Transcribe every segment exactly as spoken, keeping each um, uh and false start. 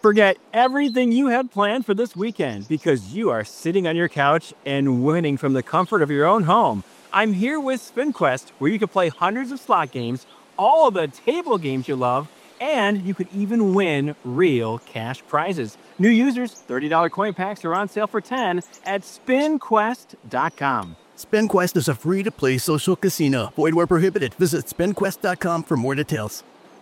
Forget everything you had planned for this weekend because you are sitting on your couch and winning from the comfort of your own home. I'm here with SpinQuest, where you can play hundreds of slot games, all the table games you love, and you could even win real cash prizes. New users, thirty dollars coin packs are on sale for ten dollars at spin quest dot com. SpinQuest is a free-to-play social casino. Void where prohibited. Visit spin quest dot com for more details.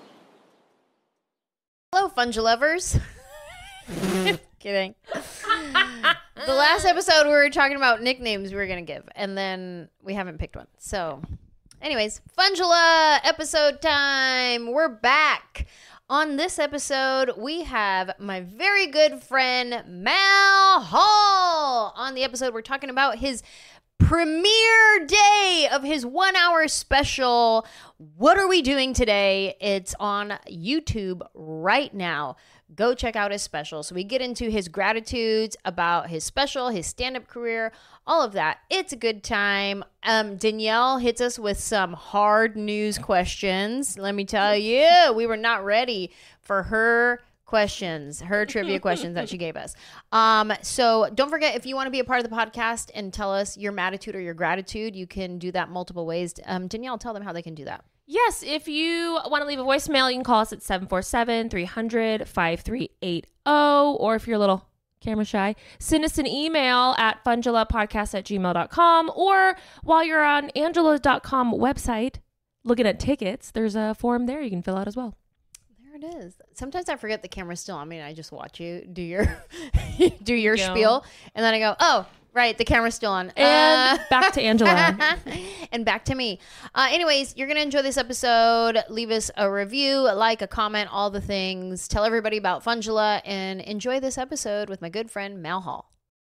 Hello, Fungi-lovers. Kidding. The last episode, we were talking about nicknames we were going to give, and then we haven't picked one. So, anyways, Fungula episode time. We're back. On this episode, we have my very good friend, Mal Hall. On the episode, we're talking about his premiere day of his one-hour special, What Are We Doing Today? It's on YouTube right now. Go check out his special. So we get into his gratitudes about his special, his stand-up career, all of that. It's a good time. Um, Danielle hits us with some hard news questions. Let me tell you, we were not ready for her questions, her trivia questions that she gave us. Um, so don't forget, if you want to be a part of the podcast and tell us your matitude or your gratitude, you can do that multiple ways. Um, Danielle, tell them how they can do that. Yes, if you want to leave a voicemail, you can call us at seven four seven, three hundred, five three eight zero. Or if you're a little camera shy, send us an email at fungilapodcast at gmail dot com. Or while you're on angela dot com website looking at tickets, there's a form there you can fill out as well. There it is. Sometimes I forget the camera's still on me and I just watch you do your do your Yeah. spiel. And then I go, oh, right, the camera's still on. And Uh, back to Angela. and back to me. Uh, anyways, you're going to enjoy this episode. Leave us a review, a like, a comment, all the things. Tell everybody about Fungula and enjoy this episode with my good friend, Mal Hall.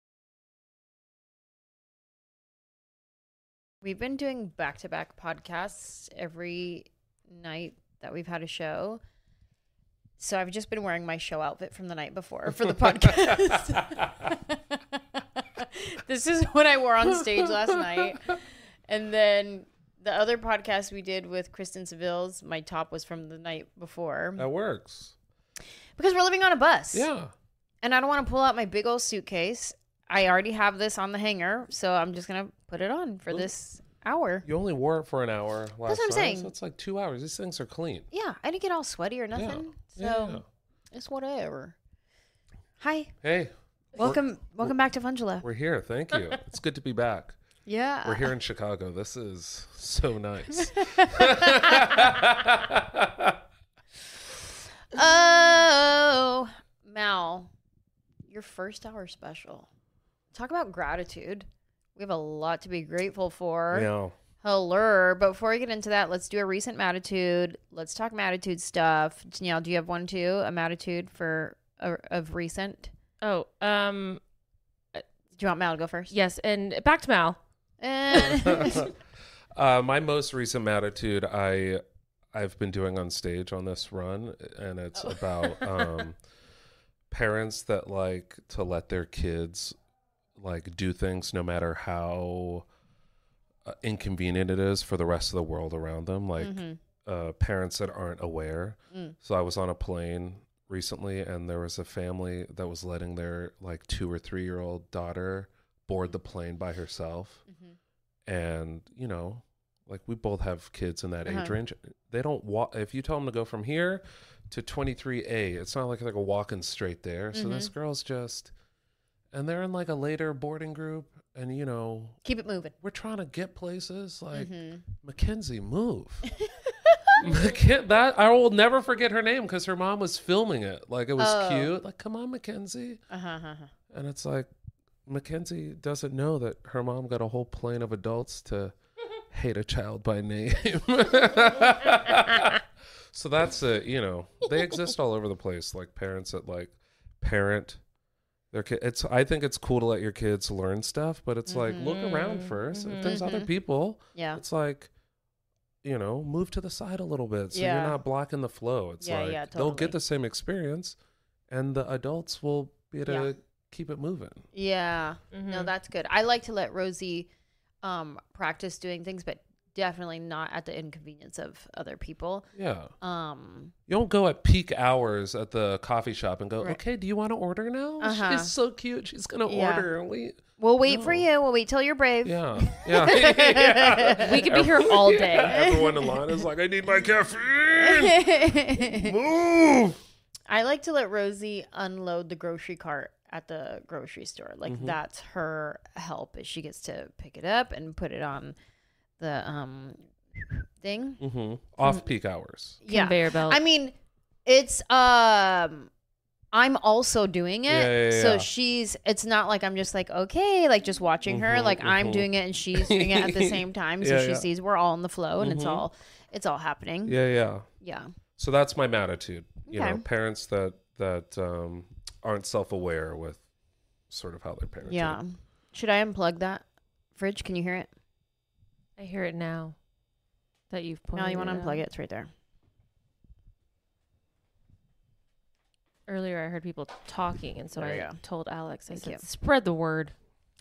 We've been doing back-to-back podcasts every night that we've had a show. So I've just been wearing my show outfit from the night before for the podcast. This is what I wore on stage last night. And then the other podcast we did with Kristen Seville's, my top was from the night before. That works. Because we're living on a bus. Yeah. And I don't want to pull out my big old suitcase. I already have this on the hanger, so I'm just going to put it on for this hour. You only wore it for an hour last That's what I'm night, saying. So it's like two hours. These things are clean. Yeah, I didn't get all sweaty or nothing. Yeah. So Yeah. it's whatever. Hi. Hey. Welcome welcome back to Fungula. We're here. Thank you. It's good to be back. Yeah. We're here in Chicago. This is so nice. Oh, Mal, your first hour special. Talk about gratitude. We have a lot to be grateful for. Yeah. Hello. But before we get into that, let's do a recent matitude. Let's talk matitude stuff. Danielle, do you have one too? A matitude for uh, of recent? Oh, um, Do you want Mal to go first? yes. And back to Mal. And uh, my most recent matitude, I I've been doing on stage on this run, and it's Oh. about um, parents that like to let their kids like do things no matter how uh, inconvenient it is for the rest of the world around them. Like Mhm. uh, parents that aren't aware. Mm. So I was on a plane recently, and there was a family that was letting their like two or three year old daughter board the plane by herself. Mhm. And you know, like we both have kids in that Uh-huh. age range. They don't walk. If you tell them to go from here to twenty-three A, it's not like they're walking straight there. So this Mhm. girl's just, and they're in like a later boarding group, and you know, keep it moving. we're trying to get places. Like Mhm. Mackenzie, move. Mackenzie, that I will never forget her name because her mom was filming it. Like it was Oh. cute. Like, come on, Mackenzie. Uh-huh, uh-huh. And it's like Mackenzie doesn't know that her mom got a whole plane of adults to hate a child by name. So that's it. You know, they exist all over the place. Like parents that like parent their kid. It's I think it's cool to let your kids learn stuff, but it's like look around first. If there's other Mhm. people, Yeah. it's like, you know, move to the side a little bit so Yeah. you're not blocking the flow. It's Yeah, like yeah, they'll totally. get the same experience, and the adults will be able to Yeah. keep it moving. Yeah. No, Mhm. that's good. I like to let Rosie um, practice doing things, but definitely not at the inconvenience of other people. Yeah. Um, You don't go at peak hours at the coffee shop and go, Right. okay, do you want to order now? Uh-huh. She's so cute. She's going to Yeah. order. And we, we'll wait No. for you. We'll wait till you're brave. yeah. Yeah. yeah. We could be here all day. Everyone in line is like, I need my caffeine. Move. I like to let Rosie unload the grocery cart at the grocery store. Like Mm-hmm. that's her help. Is she gets to pick it up and put it on the um thing. Mm-hmm. Off peak hours. Yeah. Conveyor belt. I mean, it's um I'm also doing it. Yeah, yeah, So yeah. she's it's not like I'm just like, okay, like just watching her. Mhm, Like I'm mhm. doing it and she's doing it at the same time. So Yeah, she yeah. sees we're all in the flow and it's Mhm. all it's all happening. Yeah, yeah. Yeah. So that's my attitude. You know, Okay. parents that that um, aren't self-aware with sort of how they're parenting. Yeah. Should I unplug that fridge? Can you hear it? I hear it now. That you've pointed No, you want to it unplug out. it? It's right there. Earlier, I heard people talking, and so There I you go. told Alex, I Thank said, you. spread the word.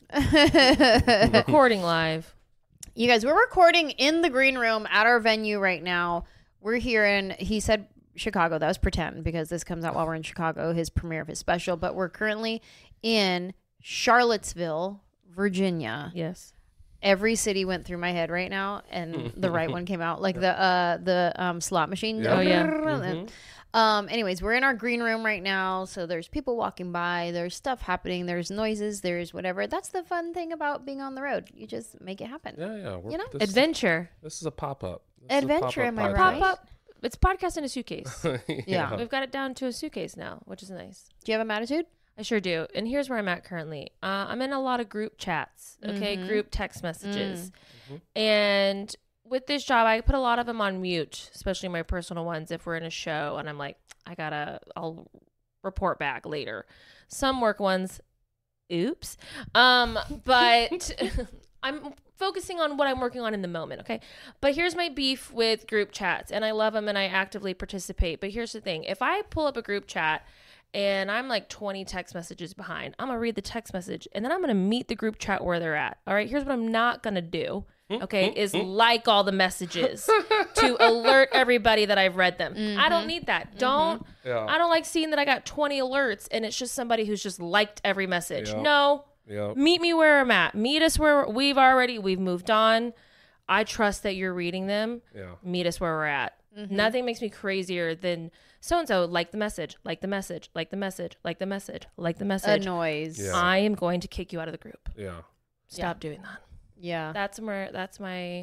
Recording live. You guys, we're recording in the green room at our venue right now. We're here in, he said Chicago. That was pretend because this comes out while we're in Chicago, his premiere of his special. But we're currently in Charlottesville, Virginia. Yes. Every city went through my head right now, and the right one came out, like the uh the um slot machine. Yeah. Oh, yeah. Mhm. Um. Anyways, we're in our green room right now, so there's people walking by, there's stuff happening, there's noises, there's whatever. That's the fun thing about being on the road. You just make it happen. Yeah, yeah. We're, You know? this, Adventure. this is a pop-up. This is a Adventure, pop-up am I podcast. right? Pop up. It's podcast in a suitcase. Yeah. We've got it down to a suitcase now, which is nice. Do you have an attitude? I sure do. And here's where I'm at currently. Uh, I'm in a lot of group chats, okay? Mhm. Group text messages. Mhm. And with this job, I put a lot of them on mute, especially my personal ones if we're in a show and I'm like, I gotta, I'll report back later. Some work ones, oops. Um, but I'm focusing on what I'm working on in the moment, okay? But here's my beef with group chats, and I love them and I actively participate. But here's the thing. If I pull up a group chat and I'm like twenty text messages behind, I'm going to read the text message and then I'm going to meet the group chat where they're at. All right, here's what I'm not going to do, okay, is like all the messages to alert everybody that I've read them. I don't need that. Don't, Yeah. I don't like seeing that I got twenty alerts and it's just somebody who's just liked every message. Yeah. No, Yeah. meet me where I'm at. Meet us where we've already, we've moved on. I trust that you're reading them. Yeah. Meet us where we're at. Nothing makes me crazier than so-and-so like the message, like the message, like the message, like the message, like the A message. noise. Yeah. I am going to kick you out of the group. Yeah. Stop doing that. Yeah. That's where, that's my,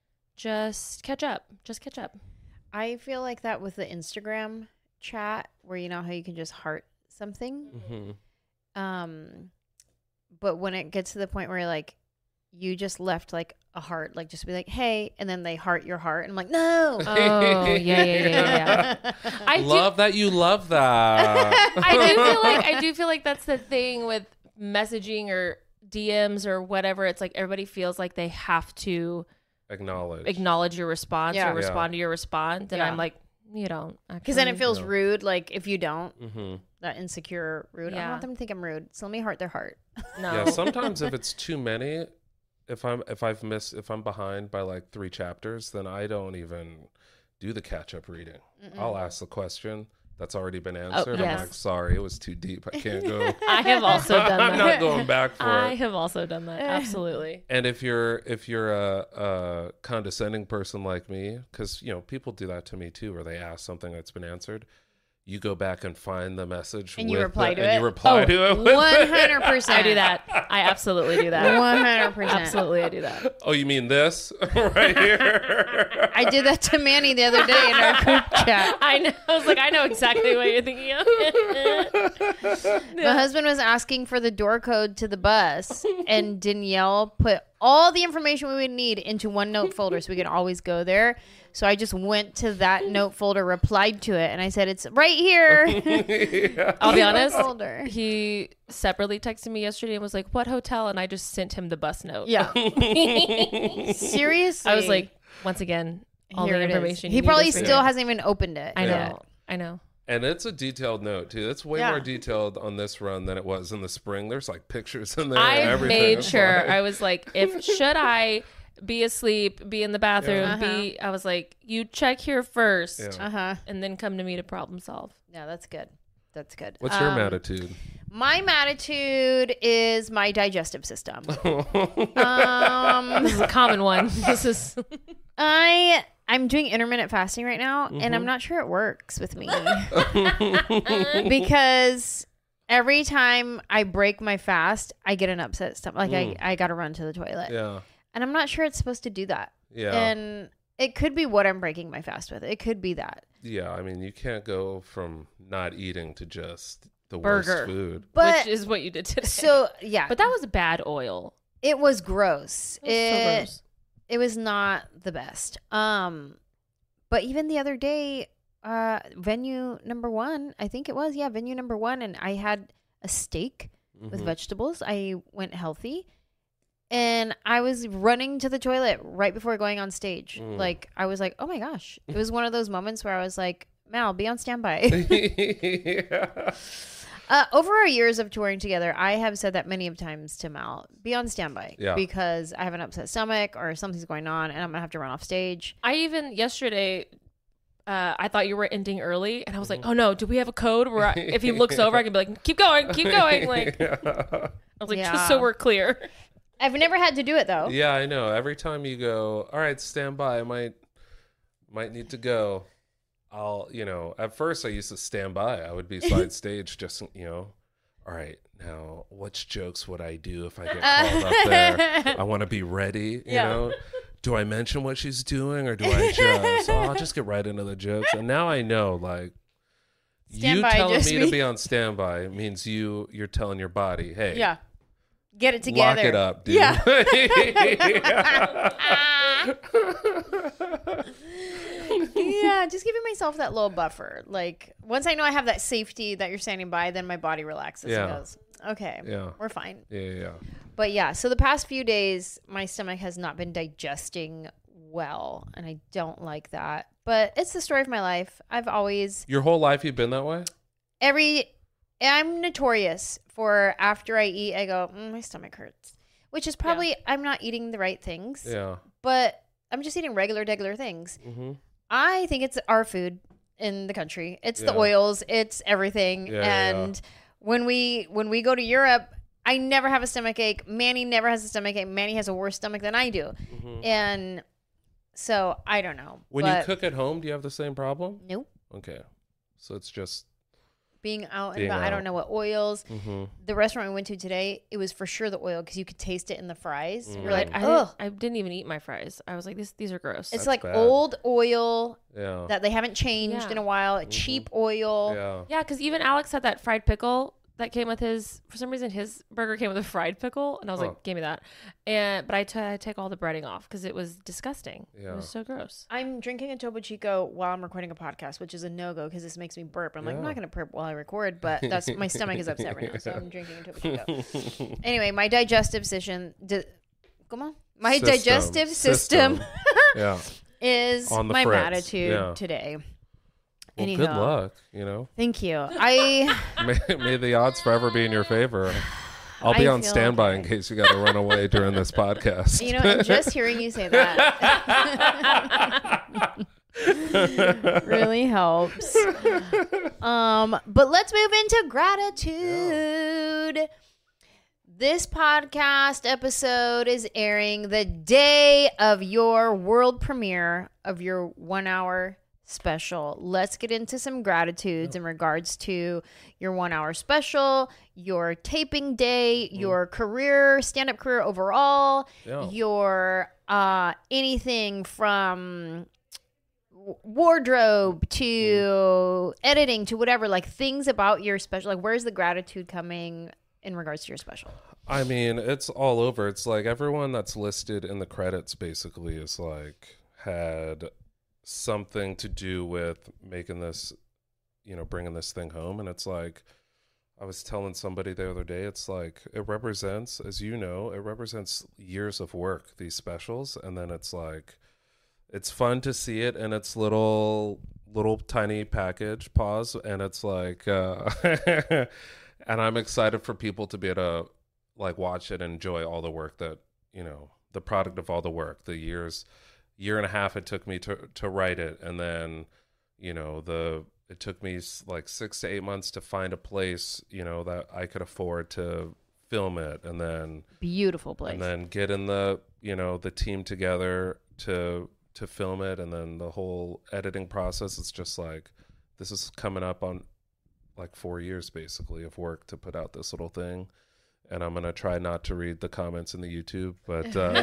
just catch up. Just catch up. I feel like that with the Instagram chat, where you know how you can just heart something. Mm-hmm. Um, but when it gets to the point where you're like, you just left like a heart, like just be like, hey, and then they heart your heart, and I'm like, no. Oh, yeah, yeah, yeah, yeah, yeah. I do, Love that you love that. I do feel like I do feel like that's the thing with messaging or D Ms or whatever. It's like everybody feels like they have to Acknowledge. acknowledge your response Yeah. or respond to your response, and Yeah. I'm like, you don't. Because then it actually. feels Yeah. rude, like if you don't, Mm-hmm. that insecure rude. I Yeah. don't want them to think I'm rude, so let me heart their heart. no. Yeah. Sometimes if it's too many, if I'm if I've missed if I'm behind by like three chapters, then I don't even do the catch up reading. I'll ask the question that's already been answered. I'm yes. like, sorry, it was too deep. I can't go. I have also done I'm that. not going back for I it. have also done that. Absolutely. And if you're if you're a, a condescending person like me, because you know people do that to me too, where they ask something that's been answered, you go back and find the message And you with reply the- to and it? you reply Oh, to it. with One it. hundred percent. I do that. I absolutely do that. One hundred percent. Absolutely, I do that. Oh, you mean this right here? I did that to Manny the other day in our group chat. I know. I was like, I know exactly what you're thinking of. My husband was asking for the door code to the bus, and Danielle put all the information we would need into one note folder so we could always go there. So I just went to that note folder, replied to it, and I said, it's right here. I'll be honest. Folder. He separately texted me yesterday and was like, "What hotel?" And I just sent him the bus note. Yeah. Seriously. I was like, once again, all Here the it is. information. He you need probably is right still here. hasn't even opened it. I know. yet. I know. And it's a detailed note too. It's way Yeah. more detailed on this run than it was in the spring. There's like pictures in there. I and everything. made It's sure. like- I was like, if should I be asleep, be in the bathroom, Yeah. be. I was like, you check here first, Yeah. Uh huh. and then come to me to problem solve. Yeah, that's good. That's good. What's your Um, attitude? My attitude is my digestive system. um, This is a common one. This is I I'm doing intermittent fasting right now, and Mm-hmm. I'm not sure it works with me because every time I break my fast, I get an upset stomach. Like Mm. I I got to run to the toilet, Yeah. and I'm not sure it's supposed to do that. Yeah. And it could be what I'm breaking my fast with. It could be that. Yeah. I mean, you can't go from not eating to just the Burger. worst food. But which is what you did today. so yeah, but that was bad oil. it was gross. It was so It gross. it was not the best. Um, but even the other day, uh, venue number one, I think it was, yeah, venue number one, and I had a steak with Mhm. vegetables. I went healthy, and I was running to the toilet right before going on stage. Mm. Like I was like, oh my gosh, it was one of those moments where I was like, Mal, be on standby. yeah. Uh, over our years of touring together, I have said that many of times to Mal, be on standby Yeah. because I have an upset stomach or something's going on and I'm gonna have to run off stage. I even yesterday, uh, I thought you were ending early, and I was like, "Oh no, do we have a code where I, if he looks over, I can be like, keep going, keep going." Like, I was like, Yeah. just so we're clear. I've never had to do it though. Yeah, I know. Every time you go, all right, stand by. I might might need to go. I'll, you know, at first I used to stand by. I would be side stage, just, you know, all right, now which jokes would I do if I get called up there? I want to be ready, you Yeah. know. Do I mention what she's doing or do I just? Oh, I'll just get right into the jokes. And now I know, like, you Standby telling just me to mean- be on standby means you you're telling your body, hey, Yeah. Get it together. lock it up, dude. Yeah. Yeah, just giving myself that little buffer. Like once I know I have that safety that you're standing by, then my body relaxes Yeah. and goes, okay, Yeah. we're fine. yeah, yeah, yeah. But yeah, so the past few days, my stomach has not been digesting well, and I don't like that. But it's the story of my life. I've always, Your whole life you've been that way? every, I'm notorious for after I eat, I go, mm, my stomach hurts, which is probably, I'm not eating the right things, Yeah. but I'm just eating regular, regular things. Mm-hmm. I think it's our food in the country. It's the Yeah. oils. It's everything. Yeah, yeah, and yeah. when we when we go to Europe, I never have a stomach ache. Manny never has a stomach ache. Manny has a worse stomach than I do. Mm-hmm. And so I don't know. When but you cook at home, do you have the same problem? nope. Okay. So it's just Being out and Being about, I out. don't know what oils. mm-hmm. The restaurant we went to today, it was for sure the oil because you could taste it in the fries. Mm. We're like, I, ugh. I didn't even eat my fries. I was like, these these are gross. It's That's like bad. old oil Yeah. that they haven't changed Yeah. in a while. Cheap oil. yeah. Yeah, because even Alex had that fried pickle that came with his. For some reason, his burger came with a fried pickle, and I was Huh. like, "Give me that." And but I, t- I take all the breading off because it was disgusting. Yeah. It was so gross. I'm drinking a Topo Chico while I'm recording a podcast, which is a no-go because this makes me burp. I'm like, I'm Yeah. not going to burp while I record, but that's my stomach is upset right now, so I'm drinking a Topo Chico. Anyway, my digestive system, di- come on, my System. digestive system, System. Yeah. is On the my fritz. attitude Yeah. today. Well, Anyhow. good luck. You know, Thank you. I may, may the odds forever be in your favor. I'll be I on feel standby in okay. case you got to run away during this podcast. you know, and just hearing you say that really helps. Um, but let's move into gratitude. This podcast episode is airing the day of your world premiere of your one hour special. Let's get into some gratitudes in regards to your one hour special, your taping day, your career, stand-up career overall, Yeah. your uh anything from w- wardrobe to editing to whatever, like things about your special. Like, where's the gratitude coming in regards to your special? I mean, it's all over. It's like everyone that's listed in the credits basically is like had something to do with making this, you know, bringing this thing home. And it's like, I was telling somebody the other day, it's like, it represents, as you know, it represents years of work, these specials. And then it's like, it's fun to see it in its little, little tiny package, pause. And it's like, uh, and I'm excited for people to be able to like watch it and enjoy all the work that, you know, the product of all the work, the years, year and a half it took me to to write it, and then, you know, the it took me like six to eight months to find a place, you know, that I could afford to film it, and then Beautiful place. and then get in the, you know, the team together to to film it, and then the whole editing process. It's just like, this is coming up on like four years basically of work to put out this little thing. And I'm gonna try not to read the comments in the YouTube, but uh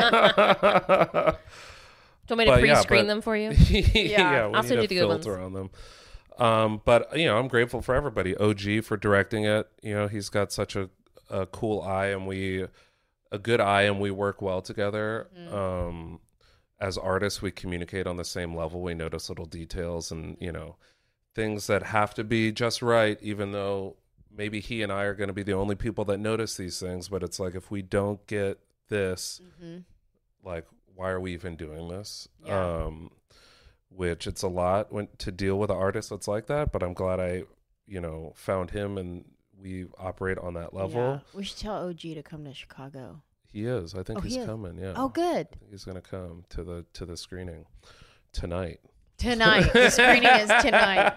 Do you want me to But yeah, pre-screen but- them for you? yeah, we I'll need send a you the good ones. filter on them. Um, but you know, I'm grateful for everybody. O G for directing it. You know, he's got such a, a cool eye, and we a good eye, and we work well together. Mm. Um, as artists, we communicate on the same level. We notice little details, and you know, things that have to be just right, even though maybe he and I are going to be the only people that notice these things. But it's like, if we don't get this, Mm-hmm. like, why are we even doing this? Yeah. Um, which it's a lot when to deal with an artist that's like that, but I'm glad I, you know, found him, and we operate on that level. Yeah. We should tell O G to come to Chicago. He is. I think Oh, he's he is? coming. Yeah. Oh, good. I think he's gonna come to the to the screening tonight. Tonight. The screening is tonight.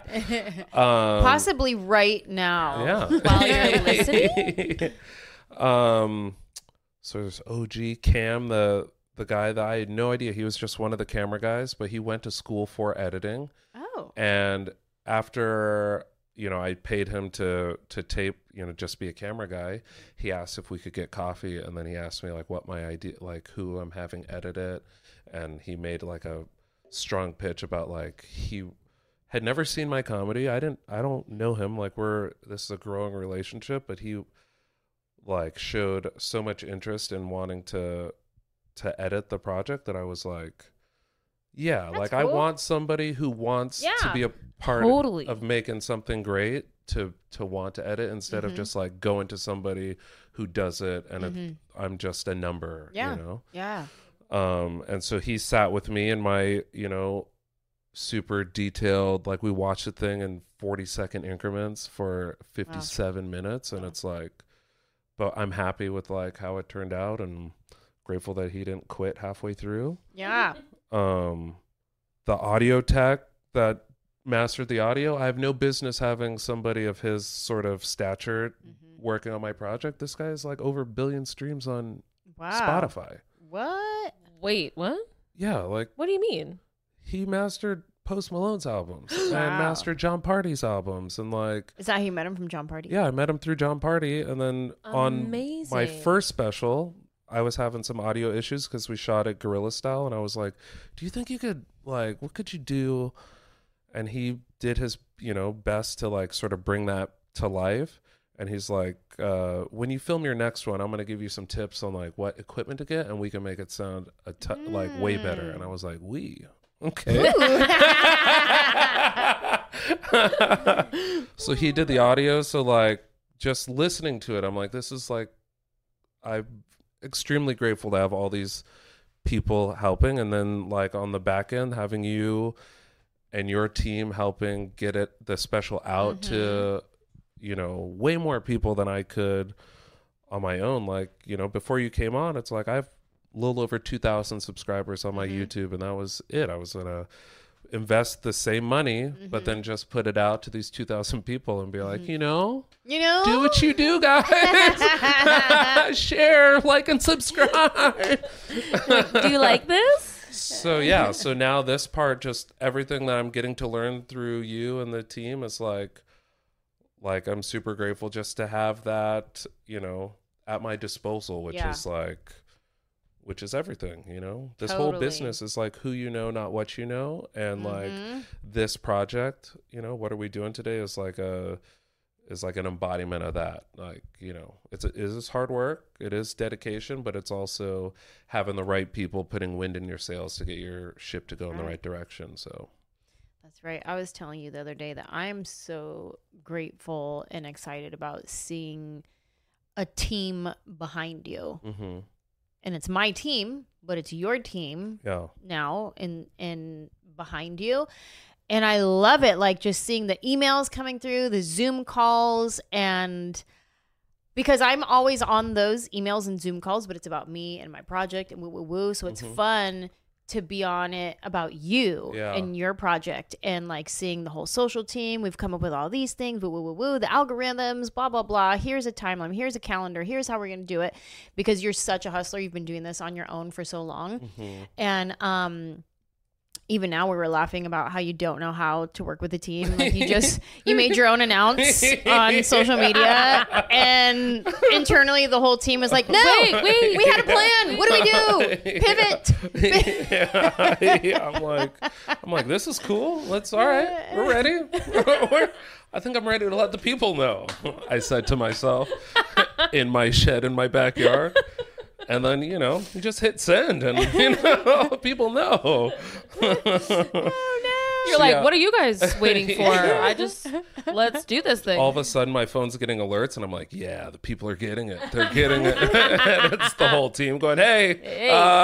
Um, Possibly right now. Yeah. While you're listening? um, so there's O G Cam, the the guy that I had no idea. He was just one of the camera guys, but he went to school for editing. Oh. And after, you know, I paid him to to tape, you know, just be a camera guy, he asked if we could get coffee, and then he asked me like what my idea, like who I'm having edit it, and he made like a strong pitch about like he had never seen my comedy. I didn't I don't know him. Like, we're this is a growing relationship, but he like showed so much interest in wanting to to edit the project that I was like, yeah, That's like I cool. want somebody who wants to Yeah, be a part totally. of making something great to to want to edit, instead Mhm. of just like going to somebody who does it and it, Mhm. I'm just a number, Yeah. you know? Yeah. Um, and so he sat with me in my, you know, super detailed, like we watched the thing in forty second increments for fifty-seven minutes. And Wow. it's like, but I'm happy with like how it turned out, and grateful that he didn't quit halfway through. Yeah. Um, the audio tech that mastered the audio, I have no business having somebody of his sort of stature Mhm. working on my project. This guy is like over a billion streams on Wow. Spotify. What? Wait, what? Yeah, like What do you mean? he mastered Post Malone's albums and Wow. mastered John Party's albums, and like, Is that how you met him from John Party? yeah, I met him through John Party, and then on my Amazing. first special, I was having some audio issues because we shot it guerrilla style, and I was like, do you think you could, like, what could you do? And he did his, you know, best to like sort of bring that to life. And he's like, uh, when you film your next one, I'm going to give you some tips on like what equipment to get, and we can make it sound a t- like way better. And I was like, we, okay. So he did the audio. So like just listening to it, I'm like, this is like, I'm extremely grateful to have all these people helping. And then like on the back end, having you and your team helping get it, the special out to, you know, way more people than I could on my own. Like, you know, before you came on, it's like I have a little over two thousand subscribers on my YouTube, and that was it. I was going to invest the same money, but then just put it out to these two thousand people and be like, you know, You know? do what you do, guys. Share, like, and subscribe. Do you like this? So yeah, so now this part, just everything that I'm getting to learn through you and the team is like, like I'm super grateful just to have that, you know, at my disposal, which Yeah. is like, which is everything, you know. This whole Totally. business is like who you know, not what you know, and like Mhm. this project, you know, what are we doing today is like a is like an embodiment of that. Like, you know, it's a, it is hard work, it is dedication, but it's also having the right people putting wind in your sails to get your ship to go in the Right. right direction. So That's right. I was telling you the other day that I'm so grateful and excited about seeing a team behind you. hmm And it's my team, but it's your team yeah. now and and behind you. And I love it, like just seeing the emails coming through, the Zoom calls, and because I'm always on those emails and Zoom calls, but it's about me and my project and woo woo woo. So it's Mhm. fun to be on it about you Yeah. and your project and like seeing the whole social team. We've come up with all these things, woo woo woo woo, the algorithms, blah blah blah. Here's a timeline, here's a calendar, here's how we're gonna do it. Because you're such a hustler, you've been doing this on your own for so long, Mhm. and um. Even now, we were laughing about how you don't know how to work with a team. Like you just you made your own announce on social media, and internally the whole team was like, "No, Wait, wait. we had a plan. What do we do? Pivot." yeah, yeah. I'm like, I'm like, this is cool. Let's all right. We're ready. We're, I think I'm ready to let the people know. I said to myself in my shed in my backyard. And then, you know, you just hit send and, you know, people know. You're like, Yeah. what are you guys waiting for? I just, let's do this thing. All of a sudden, my phone's getting alerts, and I'm like, yeah, the people are getting it. They're getting it. And it's the whole team going, hey. Hey. Uh,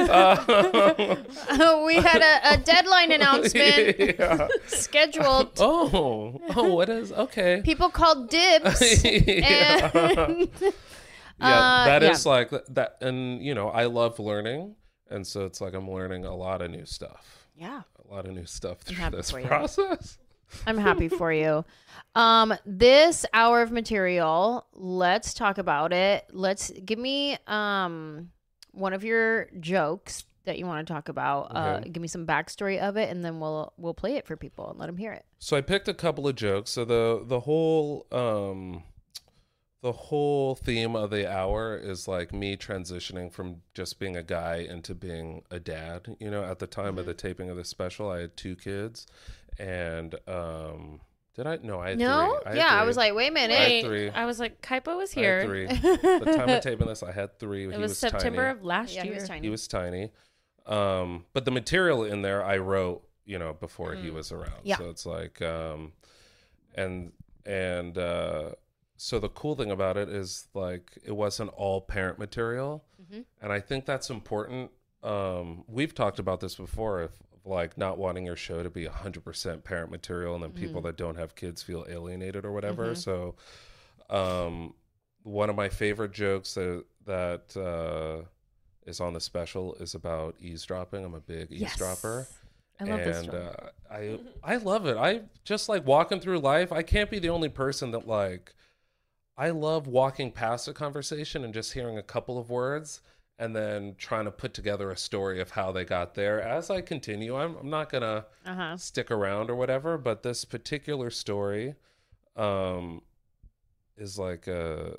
uh, We had a, a deadline announcement yeah. scheduled. Oh, oh, what is, okay. People called dibs. yeah, And yeah Uh, that yeah. is like that. And, you know, I love learning. And so it's like I'm learning a lot of new stuff. yeah. A lot of new stuff through happy this for you. process. I'm happy for you. Um, this hour of material, let's talk about it. Let's give me um one of your jokes that you want to talk about. Uh, Okay. give me some backstory of it, and then we'll we'll play it for people and let them hear it. So I picked a couple of jokes. So the the whole um the whole theme of the hour is like me transitioning from just being a guy into being a dad. You know, at the time of the taping of the special, I had two kids, and um did I? No, I had No, three. I had yeah, I three. was like, wait a minute. I had Wait, three. I was like, Kaipo was I had here. three. The time of taping this, I had three. It he was, was September tiny. of last yeah, he year. was tiny. He was tiny. Um, but the material in there I wrote, you know, before he was around. Yeah. So it's like, um, and, and, uh, so the cool thing about it is like, it wasn't all parent material. Mhm. And I think that's important. Um, we've talked about this before, if like not wanting your show to be a hundred percent parent material, and then people that don't have kids feel alienated or whatever. So, um, one of my favorite jokes that, that, uh, is on the special is about eavesdropping. I'm a big Yes. eavesdropper. I love this and joke. uh, I I love it. I just like walking through life. I can't be the only person that like I love walking past a conversation and just hearing a couple of words and then trying to put together a story of how they got there. As I continue, I'm I'm not gonna Uh-huh. stick around or whatever, but this particular story um is like uh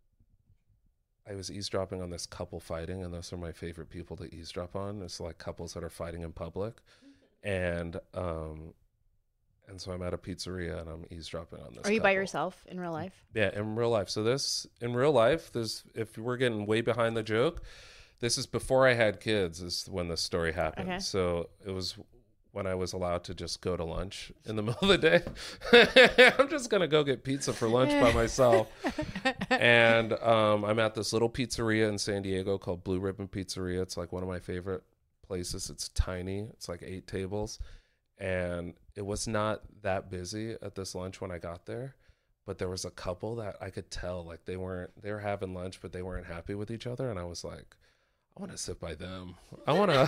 I was eavesdropping on this couple fighting, and those are my favorite people to eavesdrop on. It's like couples that are fighting in public. And um and so I'm at a pizzeria and I'm eavesdropping on this. Are you by couple. yourself in real life? Yeah, in real life. So this in real life, this if we're getting way behind the joke, this is before I had kids is when this story happened. Okay. So it was when I was allowed to just go to lunch in the middle of the day. I'm just gonna go get pizza for lunch by myself. And um, I'm at this little pizzeria in San Diego called Blue Ribbon Pizzeria. It's like one of my favorite places. It's tiny. It's like eight tables. And it was not that busy at this lunch when I got there. But there was a couple that I could tell, like they weren't, they were having lunch, but they weren't happy with each other. And I was like, I want to sit by them. I want to,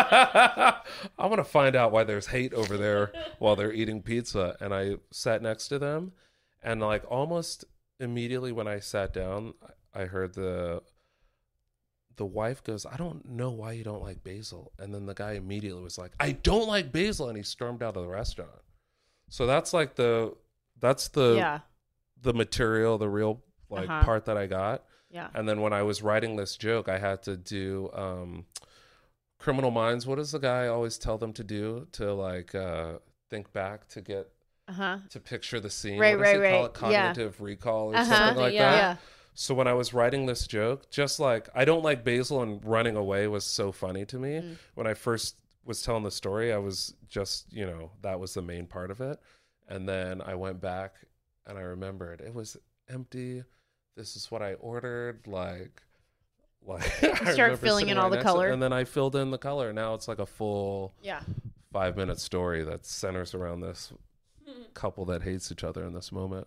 I want to find out why there's hate over there while they're eating pizza. And I sat next to them, and like almost immediately when I sat down, I heard the, the wife goes, I don't know why you don't like basil. And then the guy immediately was like, I don't like basil. And he stormed out of the restaurant. So that's like the, that's the, yeah. the material, the real like Uh-huh. part that I got. Yeah. And then when I was writing this joke, I had to do um, Criminal Minds. What does the guy always tell them to do to like uh, think back to get Uh-huh. to picture the scene? Right, what does right, he call right. it? Cognitive recall or Uh-huh. something like Yeah. that. Yeah. So when I was writing this joke, just like I don't like basil and running away was so funny to me. Mm. When I first was telling the story, I was just, you know, that was the main part of it. And then I went back and I remembered it was empty. This is what I ordered. Like, like I start remember filling sitting in all right the next to it, color. and then I filled in the color. Now it's like a full Yeah. five minute story that centers around this couple that hates each other in this moment.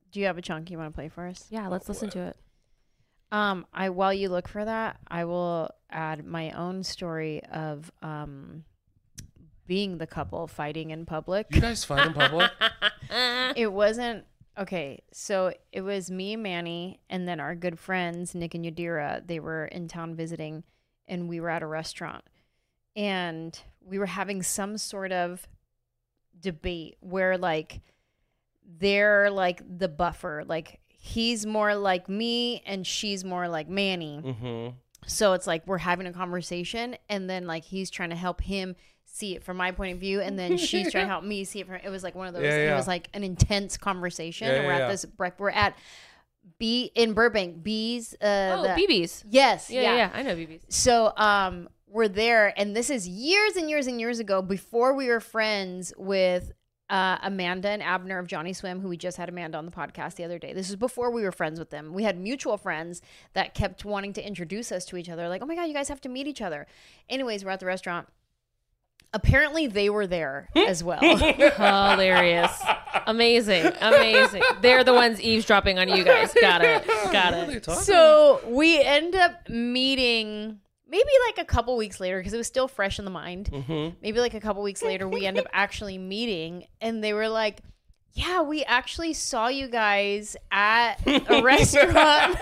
Do you have a chunk you want to play for us? Yeah, let's listen to it. Um, I while you look for that, I will add my own story of um being the couple fighting in public. You guys fight in public? It wasn't okay. So it was me and Manny, and then our good friends Nick and Yadira. They were in town visiting, and we were at a restaurant, and we were having some sort of debate where like they're like the buffer, like he's more like me and she's more like Manny. Mm-hmm. So it's like we're having a conversation, and then like he's trying to help him see it from my point of view, and then she's trying to help me see it from. It was like one of those. Yeah, yeah. It was like an intense conversation. Yeah, and we're yeah, at yeah. this. brec- We're at B in Burbank. B's. Uh, Oh, the- B B's. Yes. Yeah, Yeah. yeah, yeah, I know B B's. So um, we're there, and this is years and years and years ago, before we were friends with uh, Amanda and Abner of Johnny Swim, who we just had Amanda on the podcast the other day. This is before we were friends with them. We had mutual friends that kept wanting to introduce us to each other. Like, oh my God, you guys have to meet each other. Anyways, we're at the restaurant. Apparently they were there as well. Hilarious. Amazing. Amazing. They're the ones eavesdropping on you guys. Got it. Got What are it. they talking? So we end up meeting maybe like a couple weeks later, because it was still fresh in the mind. Mm-hmm. Maybe like a couple weeks later, we end up actually meeting, and they were like, yeah, we actually saw you guys at a restaurant.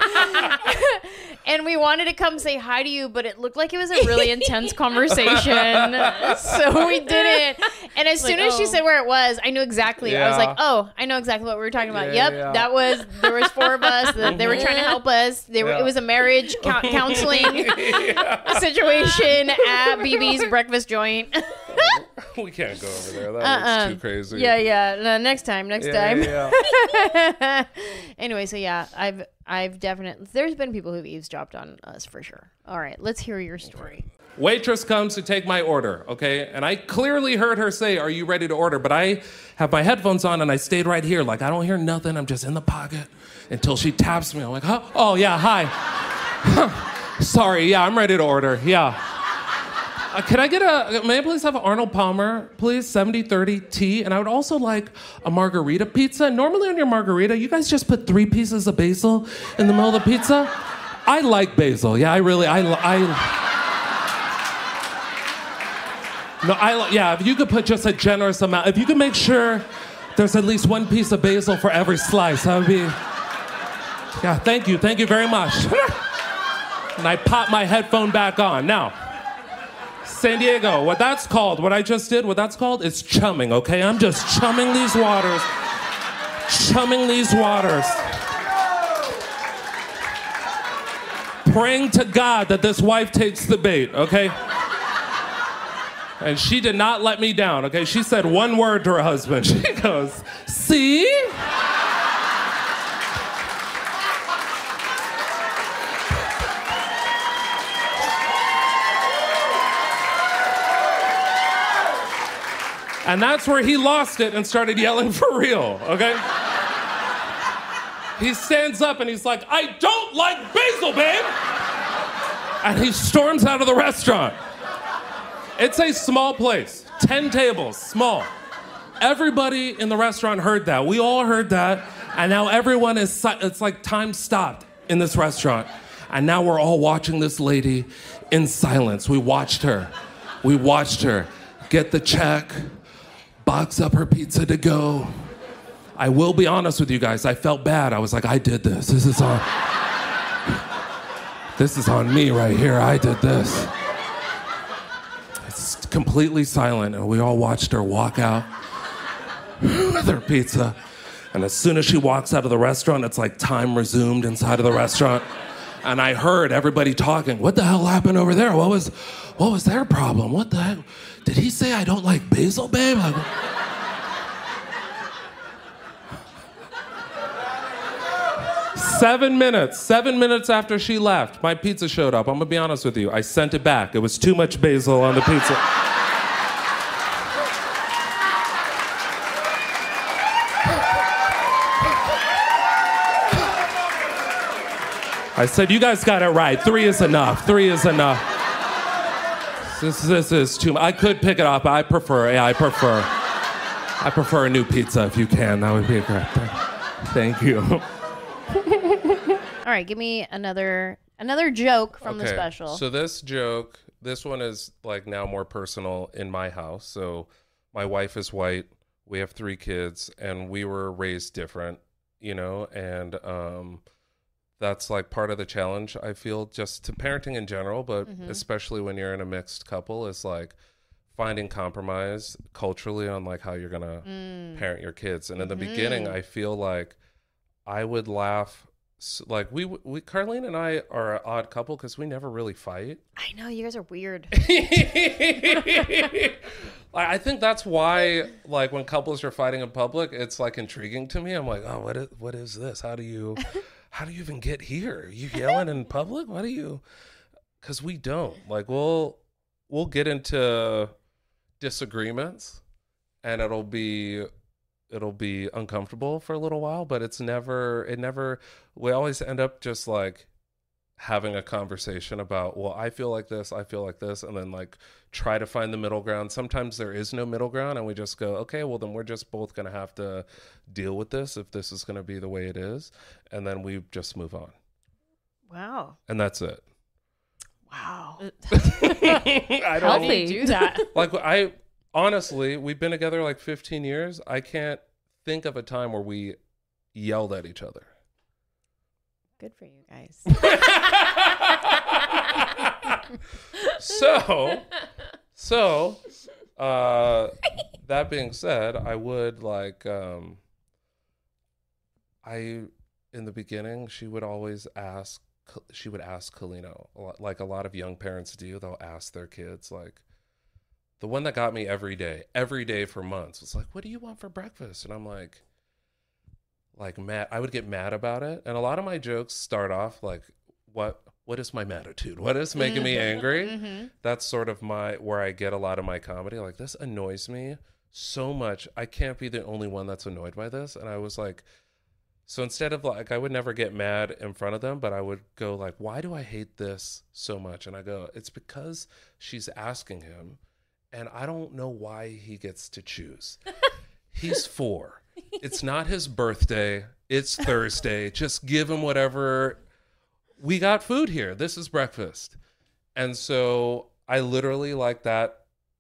And we wanted to come say hi to you, but it looked like it was a really intense conversation. So we didn't. And as Like, soon as she oh. said where it was, I knew exactly. I was Yeah. like, oh, I know exactly what we were talking about. Yeah, Yep, yeah. that was, there was four of us. That they were trying to help us. They were, Yeah. It was a marriage cou- counseling situation at B B's breakfast joint. We can't go over there. That Uh-uh. looks too crazy. Yeah, yeah. No, next time, next Yeah, time. yeah, Anyway, so yeah, I've I've definitely there's been people who've eavesdropped on us for sure. All right, let's hear your story. Waitress comes to take my order, okay? And I clearly heard her say, "Are you ready to order?" But I have my headphones on and I stayed right here. Like, I don't hear nothing. I'm just in the pocket until she taps me. I'm like, huh? Oh, yeah, hi. Sorry, yeah, I'm ready to order. Yeah. Uh, can I get a, may I please have an Arnold Palmer, please, seventy thirty T? And I would also like a margarita pizza. Normally on your margarita, you guys just put three pieces of basil in the middle of the pizza. I like basil. Yeah, I really, I, I, no, I, li- yeah, if you could put just a generous amount, if you could make sure there's at least one piece of basil for every slice, that would be, yeah, thank you, thank you very much. And I pop my headphone back on. Now, San Diego, what that's called, what I just did, what that's called is chumming, okay? I'm just chumming these waters. Chumming these waters. Praying to God that this wife takes the bait, okay? And she did not let me down, okay? She said one word to her husband. She goes, see? And that's where he lost it and started yelling for real, okay? He stands up and he's like, I don't like basil, babe! And he storms out of the restaurant. It's a small place, ten tables, small. Everybody in the restaurant heard that. We all heard that. And now everyone is, si- it's like time stopped in this restaurant. And now we're all watching this lady in silence. We watched her. We watched her get the check, box up her pizza to go. I will be honest with you guys, I felt bad. I was like, I did this. This is on, this is on me right here. I did this. It's completely silent, and we all watched her walk out with her pizza. And as soon as she walks out of the restaurant, it's like time resumed inside of the restaurant. And I heard everybody talking. What the hell happened over there? What was, what was their problem? What the heck? Did he say I don't like basil, babe? Like, seven minutes, seven minutes after she left, my pizza showed up. I'm gonna be honest with you. I sent it back. It was too much basil on the pizza. I said, you guys got it right. Three is enough. Three is enough. This, this is too much. I could pick it up. But I prefer, yeah, I prefer. I prefer a new pizza if you can. That would be a great thing. Thank you. All right, give me another another joke from the special. So this joke, this one is like now more personal in my house. So my wife is white. We have three kids, and we were raised different, you know, and um, that's like part of the challenge, I feel, just to parenting in general, but Mm-hmm. especially when you're in a mixed couple, is like finding compromise culturally on like how you're going to Mm. parent your kids. And in the Mhm. beginning, I feel like I would laugh. s- Like we, we, Carlene and I are an odd couple because we never really fight. I know you guys are weird. Like, I think that's why, like, when couples are fighting in public, it's like intriguing to me. I'm like, oh, what is what is this? How do you, how do you even get here? You yelling in public? What do you? Because we don't. Like, we'll we'll get into disagreements, and it'll be it'll be uncomfortable for a little while, but it's never it never. We always end up just like having a conversation about, well, I feel like this, I feel like this, and then like try to find the middle ground. Sometimes there is no middle ground, and we just go, okay, well then we're just both going to have to deal with this if this is going to be the way it is, and then we just move on. Wow. And that's it. Wow. I don't Healthy. do that. like I honestly, we've been together like fifteen years. I can't think of a time where we yelled at each other. Good for you guys. so so uh that being said, I would like um I in the beginning she would always ask she would ask Kalino, a lot- like a lot of young parents do. They'll ask their kids, like the one that got me every day every day for months was like, what do you want for breakfast? And I'm like like mad. I would get mad about it, and a lot of my jokes start off like, what what is my attitude? What is making me angry? Mm-hmm. That's sort of my where I get a lot of my comedy. Like, this annoys me so much. I can't be the only one that's annoyed by this. And I was like, so instead of like, I would never get mad in front of them, but I would go like, why do I hate this so much? And I go, it's because she's asking him, and I don't know why he gets to choose. He's four. It's not his birthday. It's Thursday. Just give him whatever. We got food here. This is breakfast. And so I literally like that.